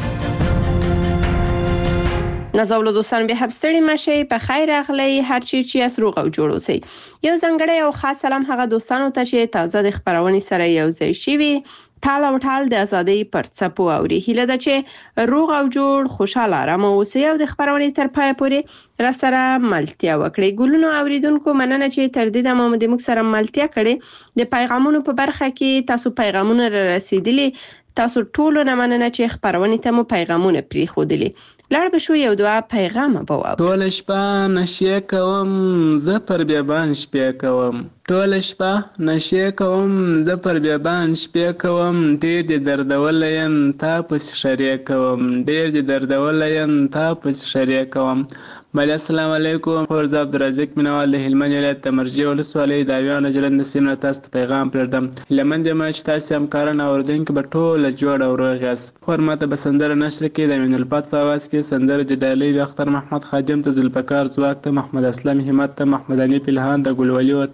نازولو دوستان به هبستړي مشه په خیر اغلی هر چی چې اس روغ او جوړ اوسئ یو ځنګړی او خاص سلام هغه دوستانو ته چې تازه د خبرونې سره یو ځای شي ټال او ټال د ازادۍ پر څپو اوري هیله ده چې روغ او جوړ خوشاله آرام اوسئ او د خبرونې تر پای پورې را سره ملتیا وکړئ ګلونو اوریدونکو مننه چې تر دې د مو د مخ سره ملتیا کړي د پیغامونو په برخه کې تاسو پیغامونه رسیدلي تاسو ټول نه مننه چې خبرونې ته مو پیغامونه پری خودلی لړ به شو یو دوا پیغام به و ټول شپه نشي کوم زه پر بیابان شپه کوم ټول شپه نشي کوم زه پر بیابان شپه کوم ډېر دې دردولین تا پس شریک کوم ډېر دې دردولین تا پس شریک کوم مله السلام علیکم خورز عبدالرزاق مینوال د هلمند ولایت تمرجی ولسوالۍ د اویان جلند سیمه تاسو پیغام پردم لمن د مچ تاسو همکاران اوردونکو په ټوله جوړ او روغ یاست خورماته بسندره نشر کې د مینل پات په आवाज کې سندره جډالي د اختر محمد خادم ته ذوالفقار ځواک ته محمد اسلام همت ته محمد علي پلهان د ګلولي وطنیار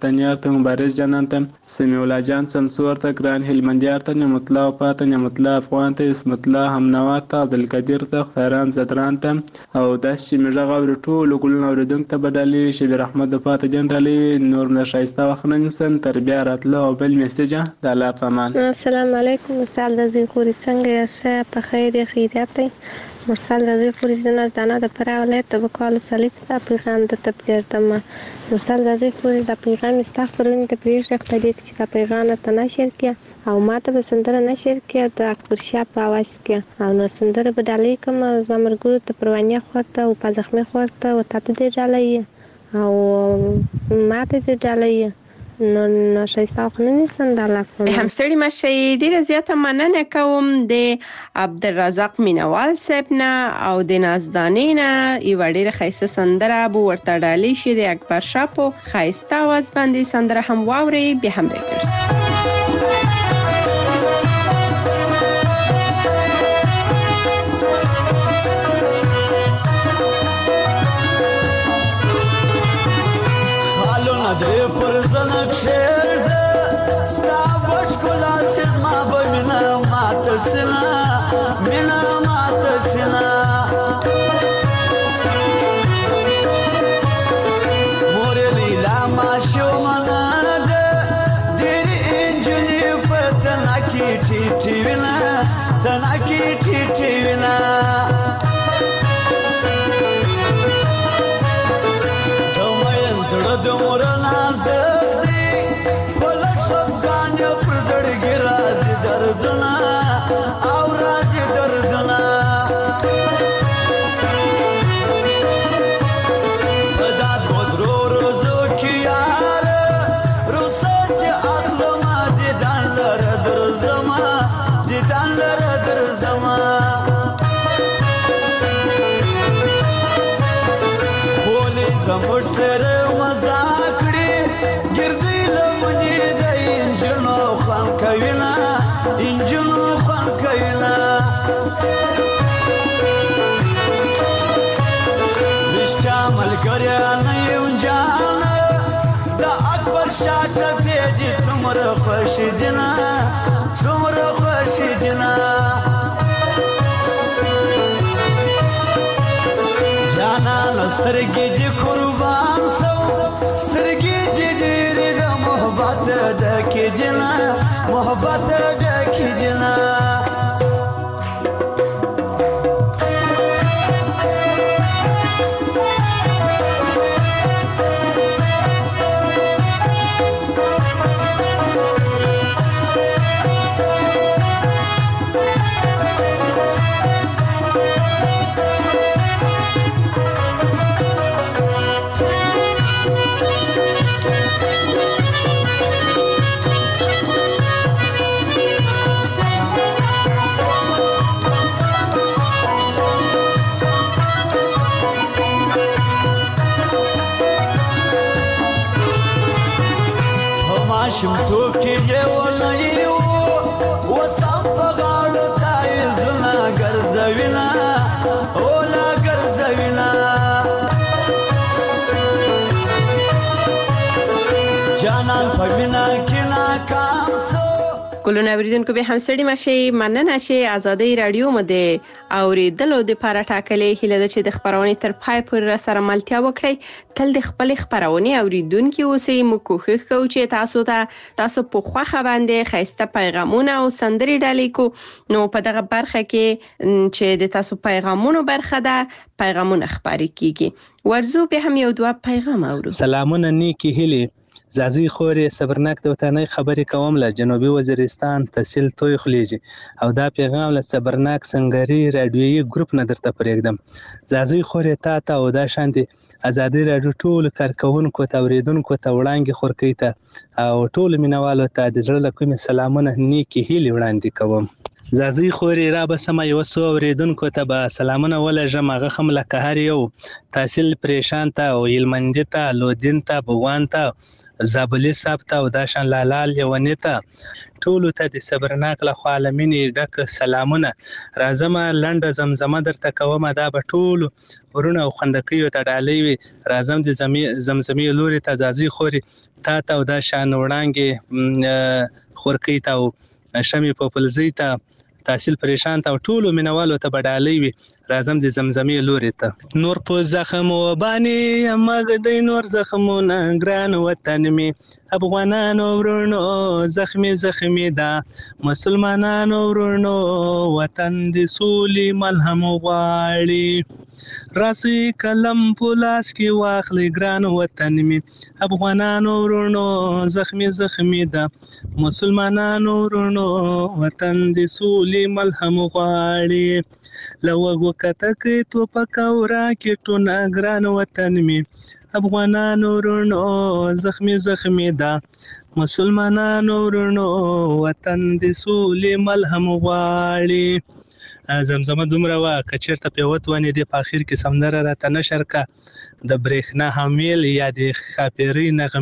ته مبارز جانان ته سمیع الله جان سمسور ته ګران هلمندیار ته نعمت الله وفا ته نعمت الله افغان ته اسمت الله همنوا ته عبدالقدیر ته خیران زدران ته او داسې چې مې غږ اوري ټولو ګلونو اورېدونکو ته به ډالۍ شبیر احمد وفا ته جان ډالۍ نور نه ښایسته وخت نه نیسم تر بیا راتلو او بل میسیجه د الله په امان. السلام علیکم مرسل رضی خوري څنګه یاست؟ په خیر خیریت دی. مرسل رضی خوري زه نازدانه د فراه ولایت د بکوالو سلیج ته پیغام درته بګردم. مرسل رضی خوري د پیغام استغفرون ته پرېږدي خدای دې چې د پیغام ته نشر کړي او ما ته به سندره نشر کړي د اکبر شاه په اواز کې او نو سندره به ډالۍ کوم زما ملګرو ته پروانیا خور ته او په زخمي خور ته او تا ته دې ډالۍ او ما ته دې ډالۍ نو ښایسته وخت نه نیسم د الله په امان. هم ستړي مه شئ. ډېره زیاته مننه کوم د عبدالرزاق مینوال صاحب نه او د نازدانې نه یوه ډېره ښایسته سندره به ورته ډالۍ شي د اکبر شاه په ښایسته اواز باندې سندره هم واورئ بیا هم راګرځو. دې پر زنک شیر ده ستا بشکلا سیز ما به مینا مات سینا مینا مات سینا مور لیلا ما شو منا ده ډېر انجلی پتنا کی ټی وینا تنا کی ټی وینا د مور نازک دی بلش افغان پر زړګي راځي دردونه او راځي دردونه بدات بدرو روزو کې یار رخصت اخلم دي دان لر در زما دي دان لر در زما خولي زمر سره ملګری نه یو جان د اکبر شاه ته دې څومره خوشي دینا څومره خوشي دینا جانا سترګې دې قربان سو سترګې دې ډېرې د محبت ډکې دینا محبت ډکې دینا شمتوب کې یو نه یو وسم فغاړو تای زنا ګرځوینا اولا ګرځوینا جانان پمینا کې ناکام سو ګلونه اوریدونکو به هم ستړي مشي مننه چې ازادي رادیو مده اوریدلو د پاره ټاکلې هله د چې د خبرونې تر پای پورې سره ملتیا وکړي تل د خپل خبرونې اوریدونکو اوسې مو کوښښ کوو چې تاسو په خوخه باندې خاصه پیغامونه او سندري ډالۍ کو نو په دغه برخه کې چې د تاسو پیغامونو برخه ده پیغامونه خبري کیږي ورزو به هم یو دوه پیغام اورو. سلامونه نیکی هلی زازی خوري صبرناک د وطنۍ خبرې کوم له جنوبي وزیرستان تحصیل توي خلیجي او دا پیغام له صبرناک سنگري رادیويي ګروپ نه درته پرېږدم. زازی خوري تا او دا شانتي ازادي رادیو ټول کارکونکو ته اوریدونکو ته وړاندې خورکې ته او ټول مینوالو ته د زړه له کومې سلامونه نیکی هیلې وړاندې کوم. زازی خوري را به سم یو سو اوریدونکو ته به سلامونه ولژم هغه خم لکه هر یو تحصیل پریشان ته او علمندی ته لودین ته بوان ته زابلی صاحب ته او داشان لالال یونی ته ټولو ته د صبرناک له خوا لمنې ډک سلامونه راځم لنډه زمزمه درته کوم دا به ټولو ورونه او خندقیو ته ډالۍ وي راځم د زمزمې لوري ته زازی خوري تا ته او داشان وړانګې خورکۍ ته او شمې پوپلزۍ ته تحصیل پریشان ته ټولو مینوالو ته بډالۍ وي راځم د زمزمې لوري ته نور په زخم وبانی مګدې نور زخمونه ګران وطن می افغانانو ورونو زخمی دا مسلمانانو ورونو وطن د سولې ملهم غواړي راسی کلم پولاس کې واخلې ګران وطن می افغانانو ورونو زخمی دا مسلمانانو ورونو وطن د سولې ملهم غواړي لوګو کته کې تو پکاورا کې ټونه ګران وطن می افغانانو ورونو زخمی دا مسلمانانو ورونو وطن د سولې ملهم غواړي زمزمه دومره وا کچیرته پیوت ونی دی په اخر کې سمندر راته نشر کا د برېښنا حامل یا د خاپيري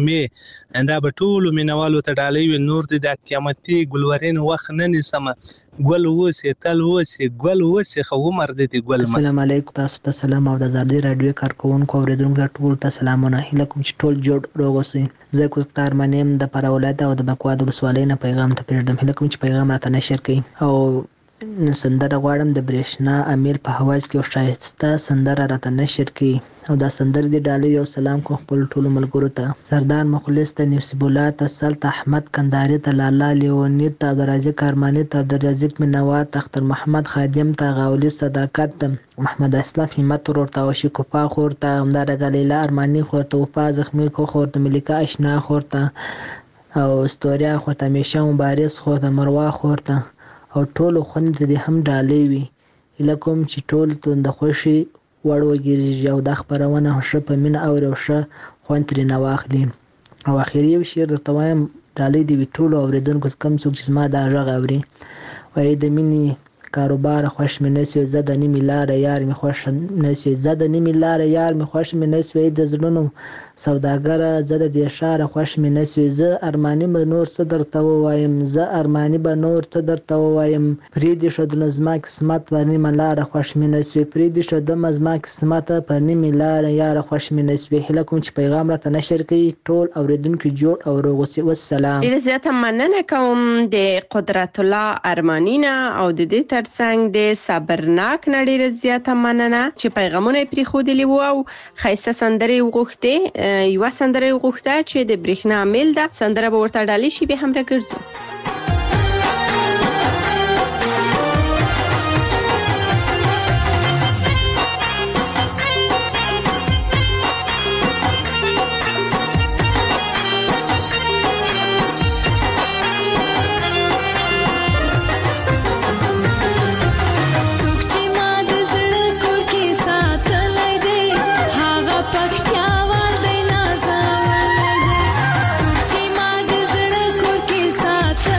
نغمه انده به ټولو مینوالو ته ډالۍ وي نور د قیامتي ګلورین وخت نه نسمه ګل وسی تل وسی ګل وسی خو عمر د ګل السلام علیکم تاسو ته سلام او د زادي رادیو کارکونکو اوریدونکو ټول ته سلامونه هله کوم چې ټول جوړ روغوسي زه کوتار منیم د پر اولاد او د بکواد ولسوالۍ نه پیغام ته پردم هله کوم چې پیغام راته نشر کړي او سندره غواړم د برېښنا امیر په حواس کې او شایسته سندره راته نشر کړي او دا سندره دی ډالۍ یو سلام کو خپل ټولو ملګرو ته سردار مخلص ته نصیب الله ته سلط احمد کنداري ته لالا لیونی ته د رازق ارمانی ته د رازق منوا تختر محمد خادم ته غاولي صداقت ته محمد اسلام همت ورته او شکوفا خورته همدارګه لیلا ارمانی خورته وفا زخمی کو خورته ملکه اشنا خورته او استوریا خورته میشه مبارز خورته مروا خورته او ټولو خوند دې هم ډالۍ وي اله کوم چې ټول توند خوشي وړ وګرځي او د خبرونه ښه په مين او ښه خوند ترې نه واخلي او اخیری یو شعر درته وایم ډالۍ دې ټولو اوریدونکو کم څوک چې ما دا غږ اوري وای د مینې کاروبار خوش مې نسوي زه د نیمې لارې یار مې خوش نسوي زه د نیمې لارې یار مې خوش مې نسوي د زړونو سوداګره زه د دې ښاره خوش مې نسوي زه ارماني به نور څه درته ووایم زه ارماني به نور څه درته ووایم پرېږدي ښودله زما قسمت په نیمه لاره خوش مې نسوي پرېږدي ښودمه زما قسمت په نیمې لاره یاره خوش مې نسوي هیله کوم چې پیغام راته نشر کړي ټول اوریدونکي جوړ او روغ اوسئ والسلام ډېره زیاته مننه کوم د قدرت الله ارماني نه او د دې ترڅنګ د صبرناک نه ډېره زیاته مننه چې پیغامونه یې پرېښودلي وو او ښایسته سندرې یې وغوښتې یوه سندره یې وغوښته چې د برېښنا عامل ده سندره به ورته ډالۍ شي بیا هم راګرځو ساتلی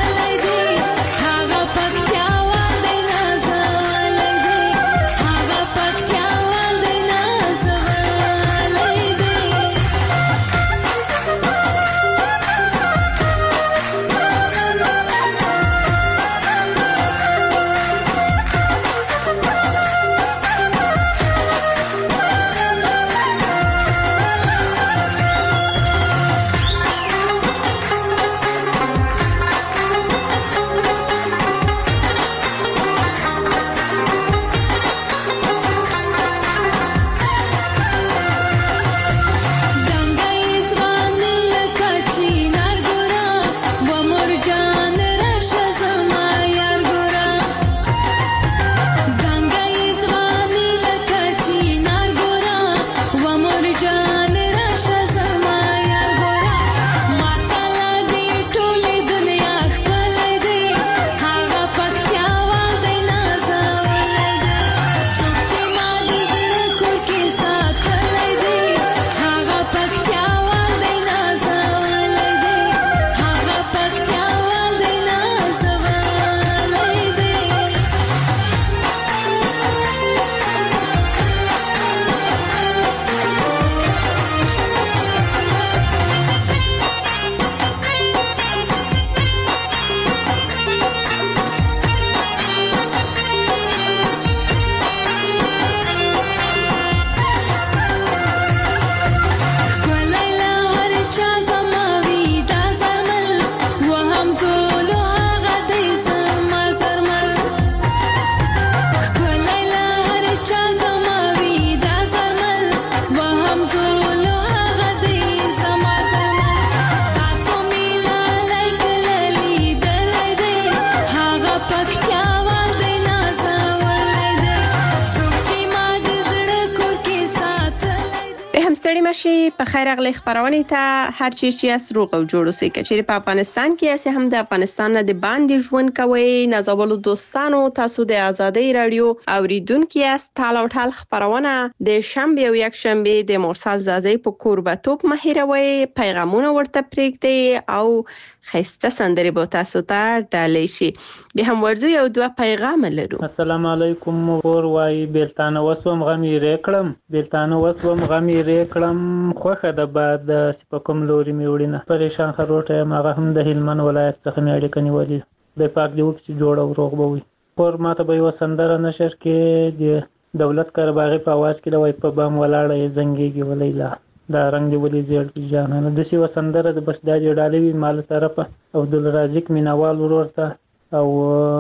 ستړي مشي په خیر اغلی خبرونه ته هر چی چې اس روغ او جوړ اوسئ کچېرې په افغانستان کې اسې هم د افغانستان نه د باندې ژوند کوي نازولو دوستانو تاسو د ازادۍ رادیو اوریدونکو است تال او ټال خبرونه د شنبه او یک شنبه د مرسل زازی په کوربتوب مهیروي پیغامونه ورته پرېږدي او خسته سندري به تاسو ته ډالې شي به هم ورزو یو دوه پیغام لرو. السلام علیکم ور وای بیلتانه وسوم غمی ریکړم بیلتانه وسوم غمی ریکړم خوخه د بعد سپکم لوري میوړینه پریشان خروټه ماغه هم د هلمند ولایت څخه میړی کني ولی د پاک دی وکي جوړ او روغ بوي پر ماته به وسندره نشر کې د دولت کارباغي په आवाज کې د وای په بام ولاړې زنګيږي ولیلا دا رنگ دی ولې زیړ جانانه د سی وسندره د بس د جوړالوي مال طرفه عبد الرازق مینوال ورورته او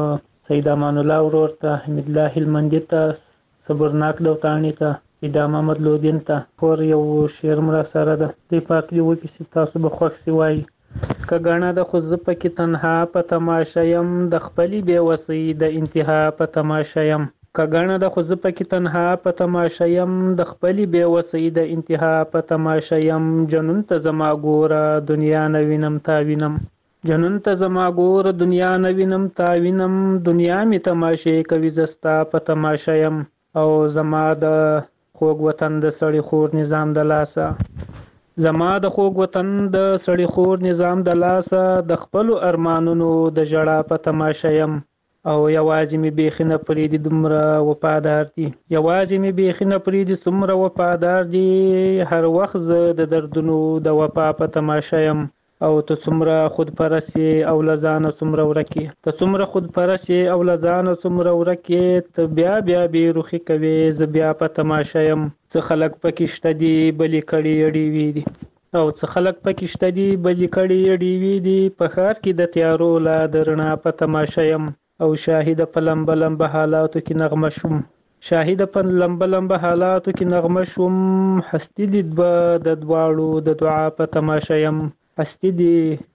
سید امان الله ورورته حمید الله هلمندی ته صبرناک دوتانی ته ادامه مدلودین ته فور یو شعر مرا سره ده د پاک دی وکي تاسو به خوښ سی وای کګانا د خو ز پکې تنها په تماشایم د خپل بے وسی د انتها په تماشایم کګانا د خو ز پکې تنها په تماشایم د خپل بے وسی د انتها په تماشایم جنون ته زما ګوره دنیا نوینم تا وینم جنون ته زما ګوره دنیا نوینم تا وینم دنیا می تماشې کوي زستا په تماشایم او زما د خوږ وطن د سړی خور نظام د لاسه زما د خوږ وطن د سړی خور نظام د لاسه د خپل ارمانونو د جړه په تماشایم او یوازې می بیخنه پرې د دومره وفادار دي یوازې می بیخنه پرې د څومره وفادار دي هر وخت زه د دردونو د وفا په تماشایم او ته څومره خود پرسي او لزانه څومره ورکی ته څومره خود پرسي او لزانه څومره ورکی ته بیا بیا بي روخي کوي ز بیا په تماشایم څه خلک پکې شته دي بلې کړي اړي وي دي او څه خلک پکې شته دي بلې کړي اړي وي دي په خار کې د تیارو لا درنا په تماشایم او شاهد په لمبه لمبه حالاتو کې نغمه شوم شاهد په لمبه لمبه حالاتو کې نغمه شوم هستی دي د دواړو د دعا په تماشایم هستی دي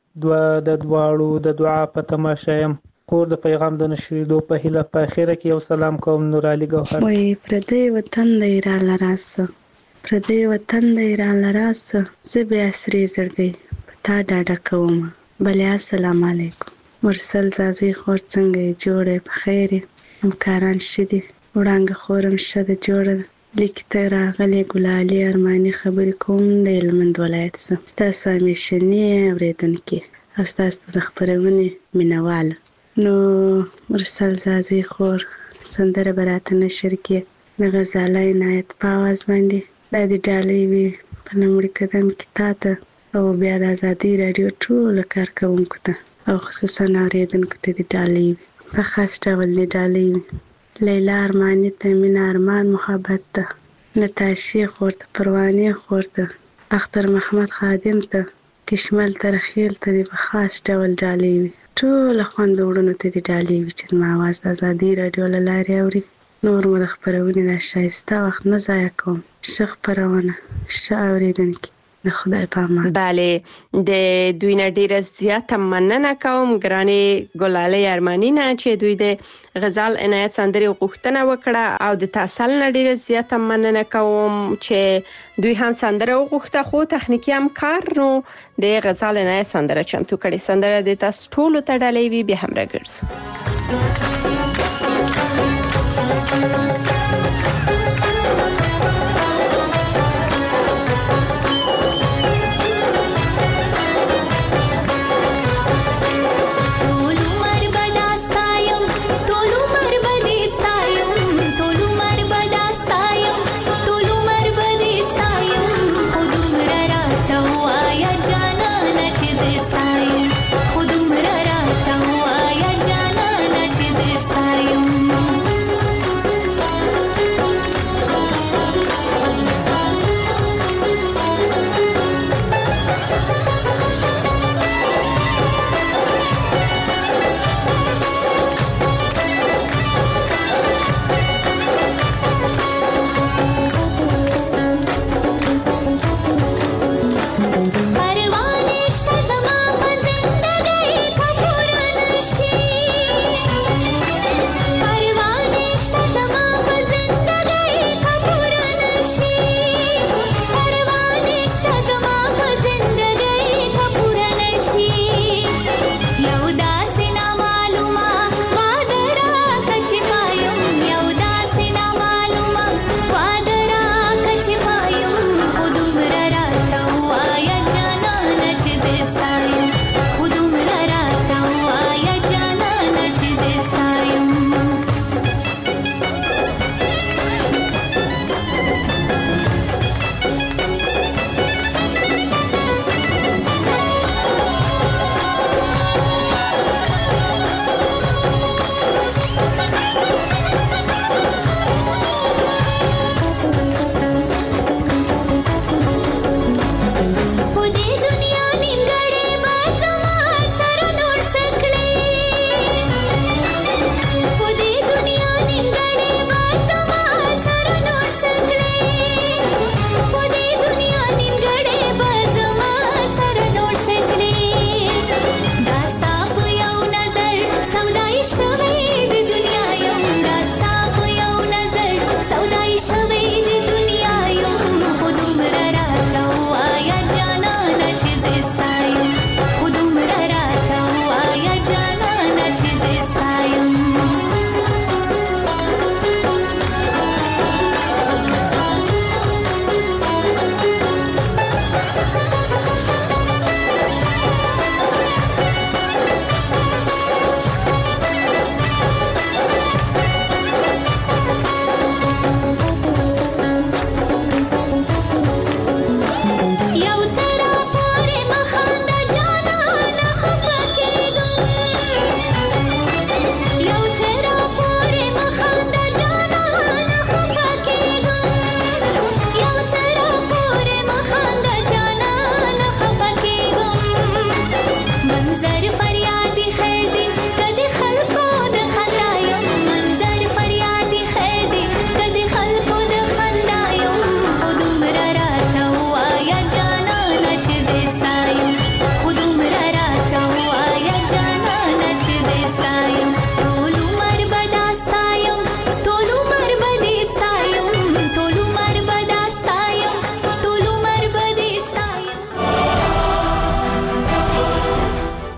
د دواړو د دعا په تماشایم کور د پیغام د نشریدو په هیله په اخره کې یو سلام کوم نور علي ګوهر وای پردی وطن دی را لراسه پردی وطن دی را لراسه زه به اسري زړګي پتا ډاډه کوم بلیا السلام علیکم مرسل زازی خور څنګه جوړه په خیر همکاران شدي وړاندې خورم شته جوړه لیکته راغلي ګلالي ارماني خبرې کوم د هلمند ولایت څخه تاسو همیشنی اوریدونکي او تاسو د خبرونه مینوال نو مرسل زازی خور سندره براته نشر کې د غزاله عنایت په आवाज باندې د دې ډالۍ وی په نومړي قدم کې تاته او بیا د ازادي رادیو ټول کارکونکو ته او خصوصا اوریدونکو ته د ډالۍ په خاص ډول د ډالۍ لیلا ارمانی ته مینا ارمان محبت ته نتاشی خورته پروانی خورته اختر محمد خادم ته کشمل ترخیل ته د خاص ډول ډالۍ ټول خوند وړونو ته د ډالۍ چې ما आवाज د ازادي رادیو لاره اوري نور مو د خبرونه د شایسته وخت نه ضایع کوم شخ پرونه شاوریدونکو د خدای په امان bale د دوی نه ډیره زیاته مننه کوم ګرانې ګلالي ارمانی نه چې دوی د غزال عنایت سندري غوښتنه وکړه او د تاسل نه ډیره زیاته مننه کوم چې دوی هم سندره وغوښته خو تخنیکی همکار نو د غزال عنایت سندره چمتو کړي سندره د تاسو ټول ته ډالۍ وي به هم راګرځو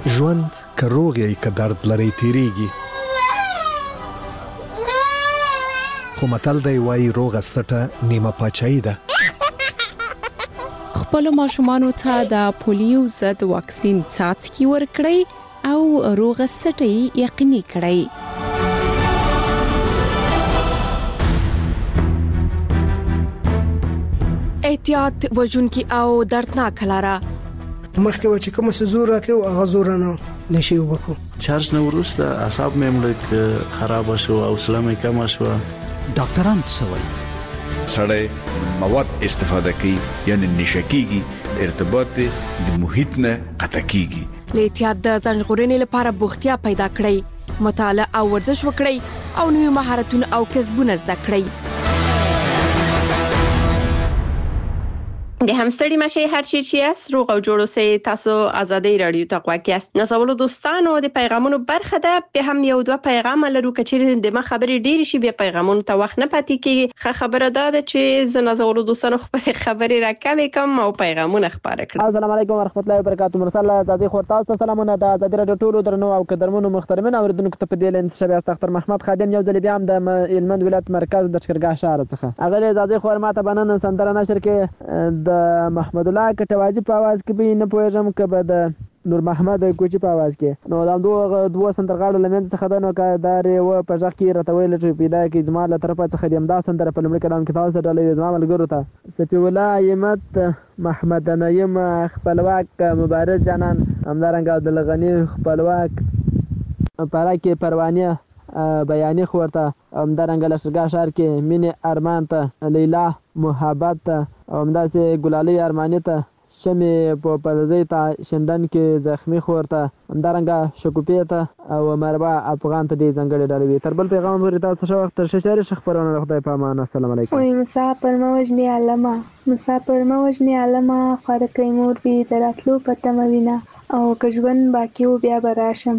ژوند که روغ یې که درد لري تیریږي، خو متل دی وایي روغه سټه نیمه پاچاهي ده. خپل ماشومانو ته د پولیو ضد واکسین څاڅکي ورکړئ او روغه سټه یقیني کړئ. احتیاط وژونکي او دردناک لاره. مخکې و چې کوم څه زور راکړو هغه زور نه نشي وکړو. چارج نه ورسته اعصاب مې مړک خراب شو او سلام مې کم شو. ډاکټران څه وایي؟ سړی مواد استفاده کوي یعنی نشکیږي، ارتباط د محیط نه قطع کیږي. له احتیاط د ځان ژغورنې لپاره بوختیا پیدا کړئ، مطالعه او ورزش وکړئ او نوي مهارتونه او کسبونه زده کړئ. د همستړي مشه هر چی چې اس روغ او جوړو سي تاسو ازادي رادیو ته غواړئ. نازولو دوستانو د پیغامونو برخه ده، به هم یو دوه پیغام لرو کچې د ما خبرې ډېری شي به پیغامونو ته وخت نه پاتې کیږي. خبره ده چې ز نازولو دوستانو خبرې راکمې کم او پیغامونه خبره کړم. السلام علیکم ورحمت الله وبرکاتہ. مرسل عزیز خور تاسو سلامونه د ازادي رادیو ټولو درنو او قدرمنو محترمین اوریدونکو ته په دې لند شبي استخر محمد خادم یو ځل بیا هم د هلمند ولایت مرکز د شکرګاه شهر څخه اغه عزیز خور ماته بنن سندره نشر کې د محمد الله کټوازی په आवाज کې به نه پوهیږم کبه د نور محمد کوچی په आवाज کې نو دا دوه سندرغاړو لمن څخه د نو کار و په ځکه کې راتویل چې پیدا کې جمال له طرفه څخه د امدا سندره په لمړي کلام کې تاسو ډالې زما ملګرو ته سپی ولا یمت محمد نایم خپلواک مبارک جانان همدارنګ عبدالغنی خپلواک پاره کې پروانه بیانې خورته همدارنګ لشګا شهر کې مینه ارمان ته لیلا محبت ته همداسې ګلالي ارمانی ته شمه په پرځای ته شندن کې زخمی خورته همدارنګ شکوپی ته او مربع افغان ته دې ځنګړې ډالوي. تر بل پیغام ورته تاسو شو وخت تر شهر خبرونه خدای په امان. السلام علیکم. وای مسافر موجنی علما خارقې مور بي دراتلو پته موینا او کژون باقی و بیا براشم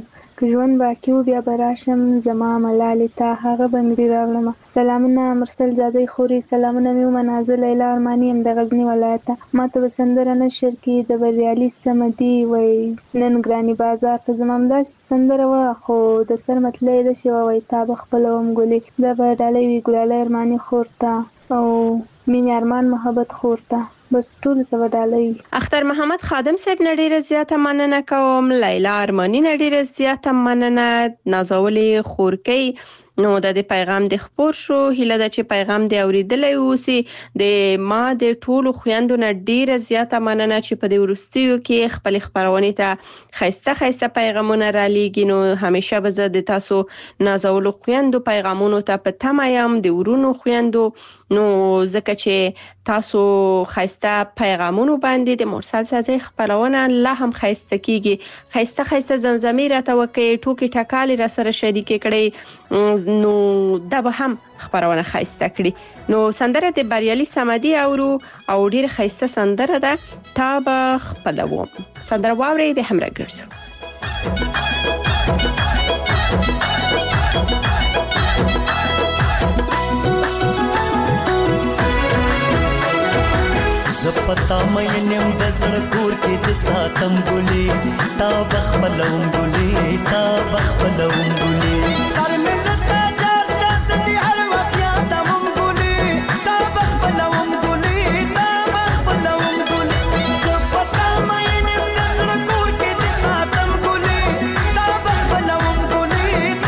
زما ملالتا هغه بنګری راغلم. سلامونه مرسل زاده خوري، سلامونه مې منازل لیلا ارمانی هم د غزنی ولایت. ما ته سندره نشر کې د بریالي سمدي وای نن ګرانی بازار ته زمام د سندره وا خو د سر مطلب د سی وای تاب خپلوم ګولي د بډالې وی ګلالي ارمانی خورتا او مين ارمان محبت خورتا بس ټول ته وډالې. اختر محمد خادم صاحب نډیره زیاته مننه کوم. لیلا ارمانی نډیره زیاته مننه. نازولې خورکی نو د پیغام د خبر شو هله د چې پیغام دی اوریدلې اوسي د ما د ټولو خويندو نډیره زیاته مننه چې په دې ورستیو کې خپل خبرونه ته خسته پیغامونه را لېږي. نو همیشه به زه د تاسو نازولو خويندو پیغامونو ته په تمایم د ورونو خويندو نو ځکه چې تاسو خسته پیغامونو باندې د مرسل سازي خبرونه لا هم خسته کیږي. خسته زمزمې راته وکي ټوکی ټکالي را سره شریک کړي نو دا به هم خبرونه خسته کړي. نو سندره د بریالي سمدي او ډیر خسته سندره ده تا به خپلوم. سندره واوري به هم راګرځو. زپتا مې نیم د زړه کور کې د ساتم ګولې تا بخبلوم ګولې سر مې لته چار شانس دي هر وخت یادوم ګولې تا بخبلوم ګولې زپتا مې نیم د زړه کور کې د ساتم ګولې تا بخبلوم ګولې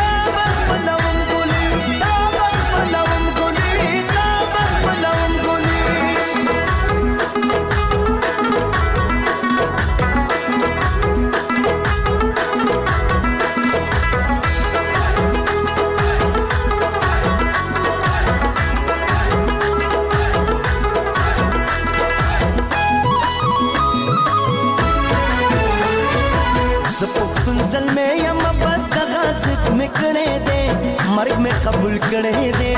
مرګ میں قبول کړه دې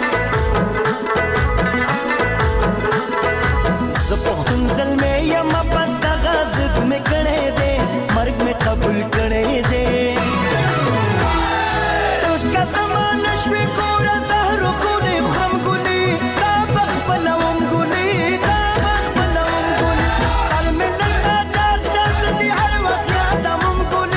زپختون زلمه یم بس د غزت میں کړه دې مرګ میں قبول کړه دې تو کا زمانه شوي ګور زهر ګونی خرم ګونی تا بخبلوم ګونی سر ملت چار شانس دي هر وخت یادوم ګونی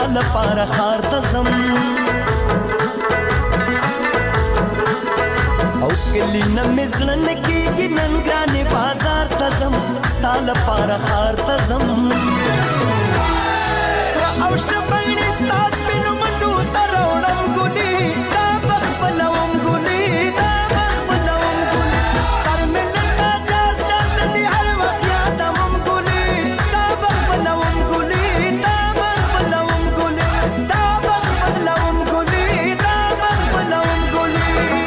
لپاره خار ته ځم او کلی نه مې زړه نه کېږي نن ګرانې بازار ته ځم ستا لپاره خار ته ځم سره او شنه بڼې ستا سپینو منډو ته راوړم ګلې دا به خپلوم ګلې دا به خپلوم ګلې سر مې نن دا چار شان زه دې هر وخت یادوم ګلې دا به خپلوم ګلې دا به خپلوم ګلې دا به خپلوم ګلې دا به خپلوم ګلې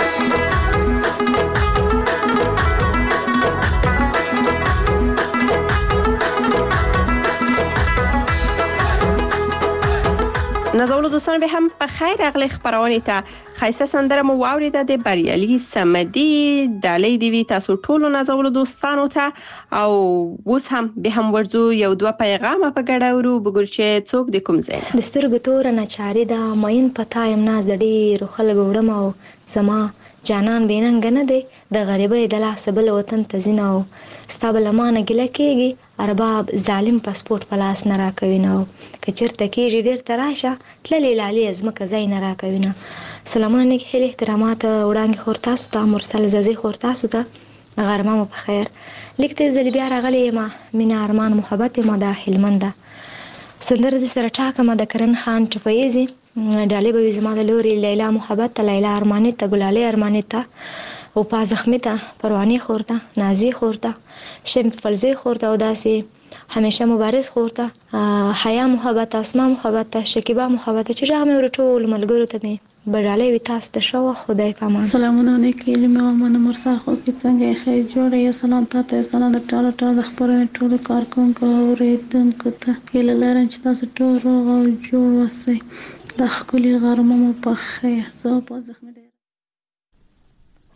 نازولو دوستان به هم په خیر راغلی خبرونه ته خایسته سندره مو واوریده د بریالي سمدي ډالۍ دی وی تاسو ټولو نازولو دوستانو ته او اوس هم به هم ورزو یو دوه پیغام په ګډاورو بګول چې څوک د کوم ځای د سترګو تور نه چاري دا مین پتا يم ناز د ډیر خلک وړم او زما جانان بیننګ نه دی د غریبۍ د لاس بل وطن ته زینو ستابل مانه ګله کېږي ارباب ظالم پاسپورت په لاس نه راکوي نو کچرته کېږي ډیر تراشه تللی لالي ازمکه زای نه راکوي نه سلامونه نیک هیله احترامات وړاندې خور تاسو ته مرسل زازي خور تاسو ته غرمه مو په خیر لیکته زل بیا راغلی ما مینا ارمان محبت ما د هلمند سندره د سره ټاکه ما د کرن خان چپایزي ډالې به زما د لوري لیلا محبت لیلا ارماني ته ګلالي ارماني ته او پازخمی ته پرواني خورته نازي خورته شم فلزي خورته او داسي همیشه مبارز خورته حیا محبت اسماء محبت شکیبا محبت چې راغمه ورټول ملګرو ته می بدالې وي تاسو ته شو خدای پامان سلامونه نیکې لمه من مرسا خو کې څنګه خیر جوړ یو سلام ته سلام د ټاله خبرونه ټول کارکونکو اوریدونکو ته هله لرم چې تاسو ټول روغ او جوړ اوسئ د خپل غرمه مو په خیر زه په زخمه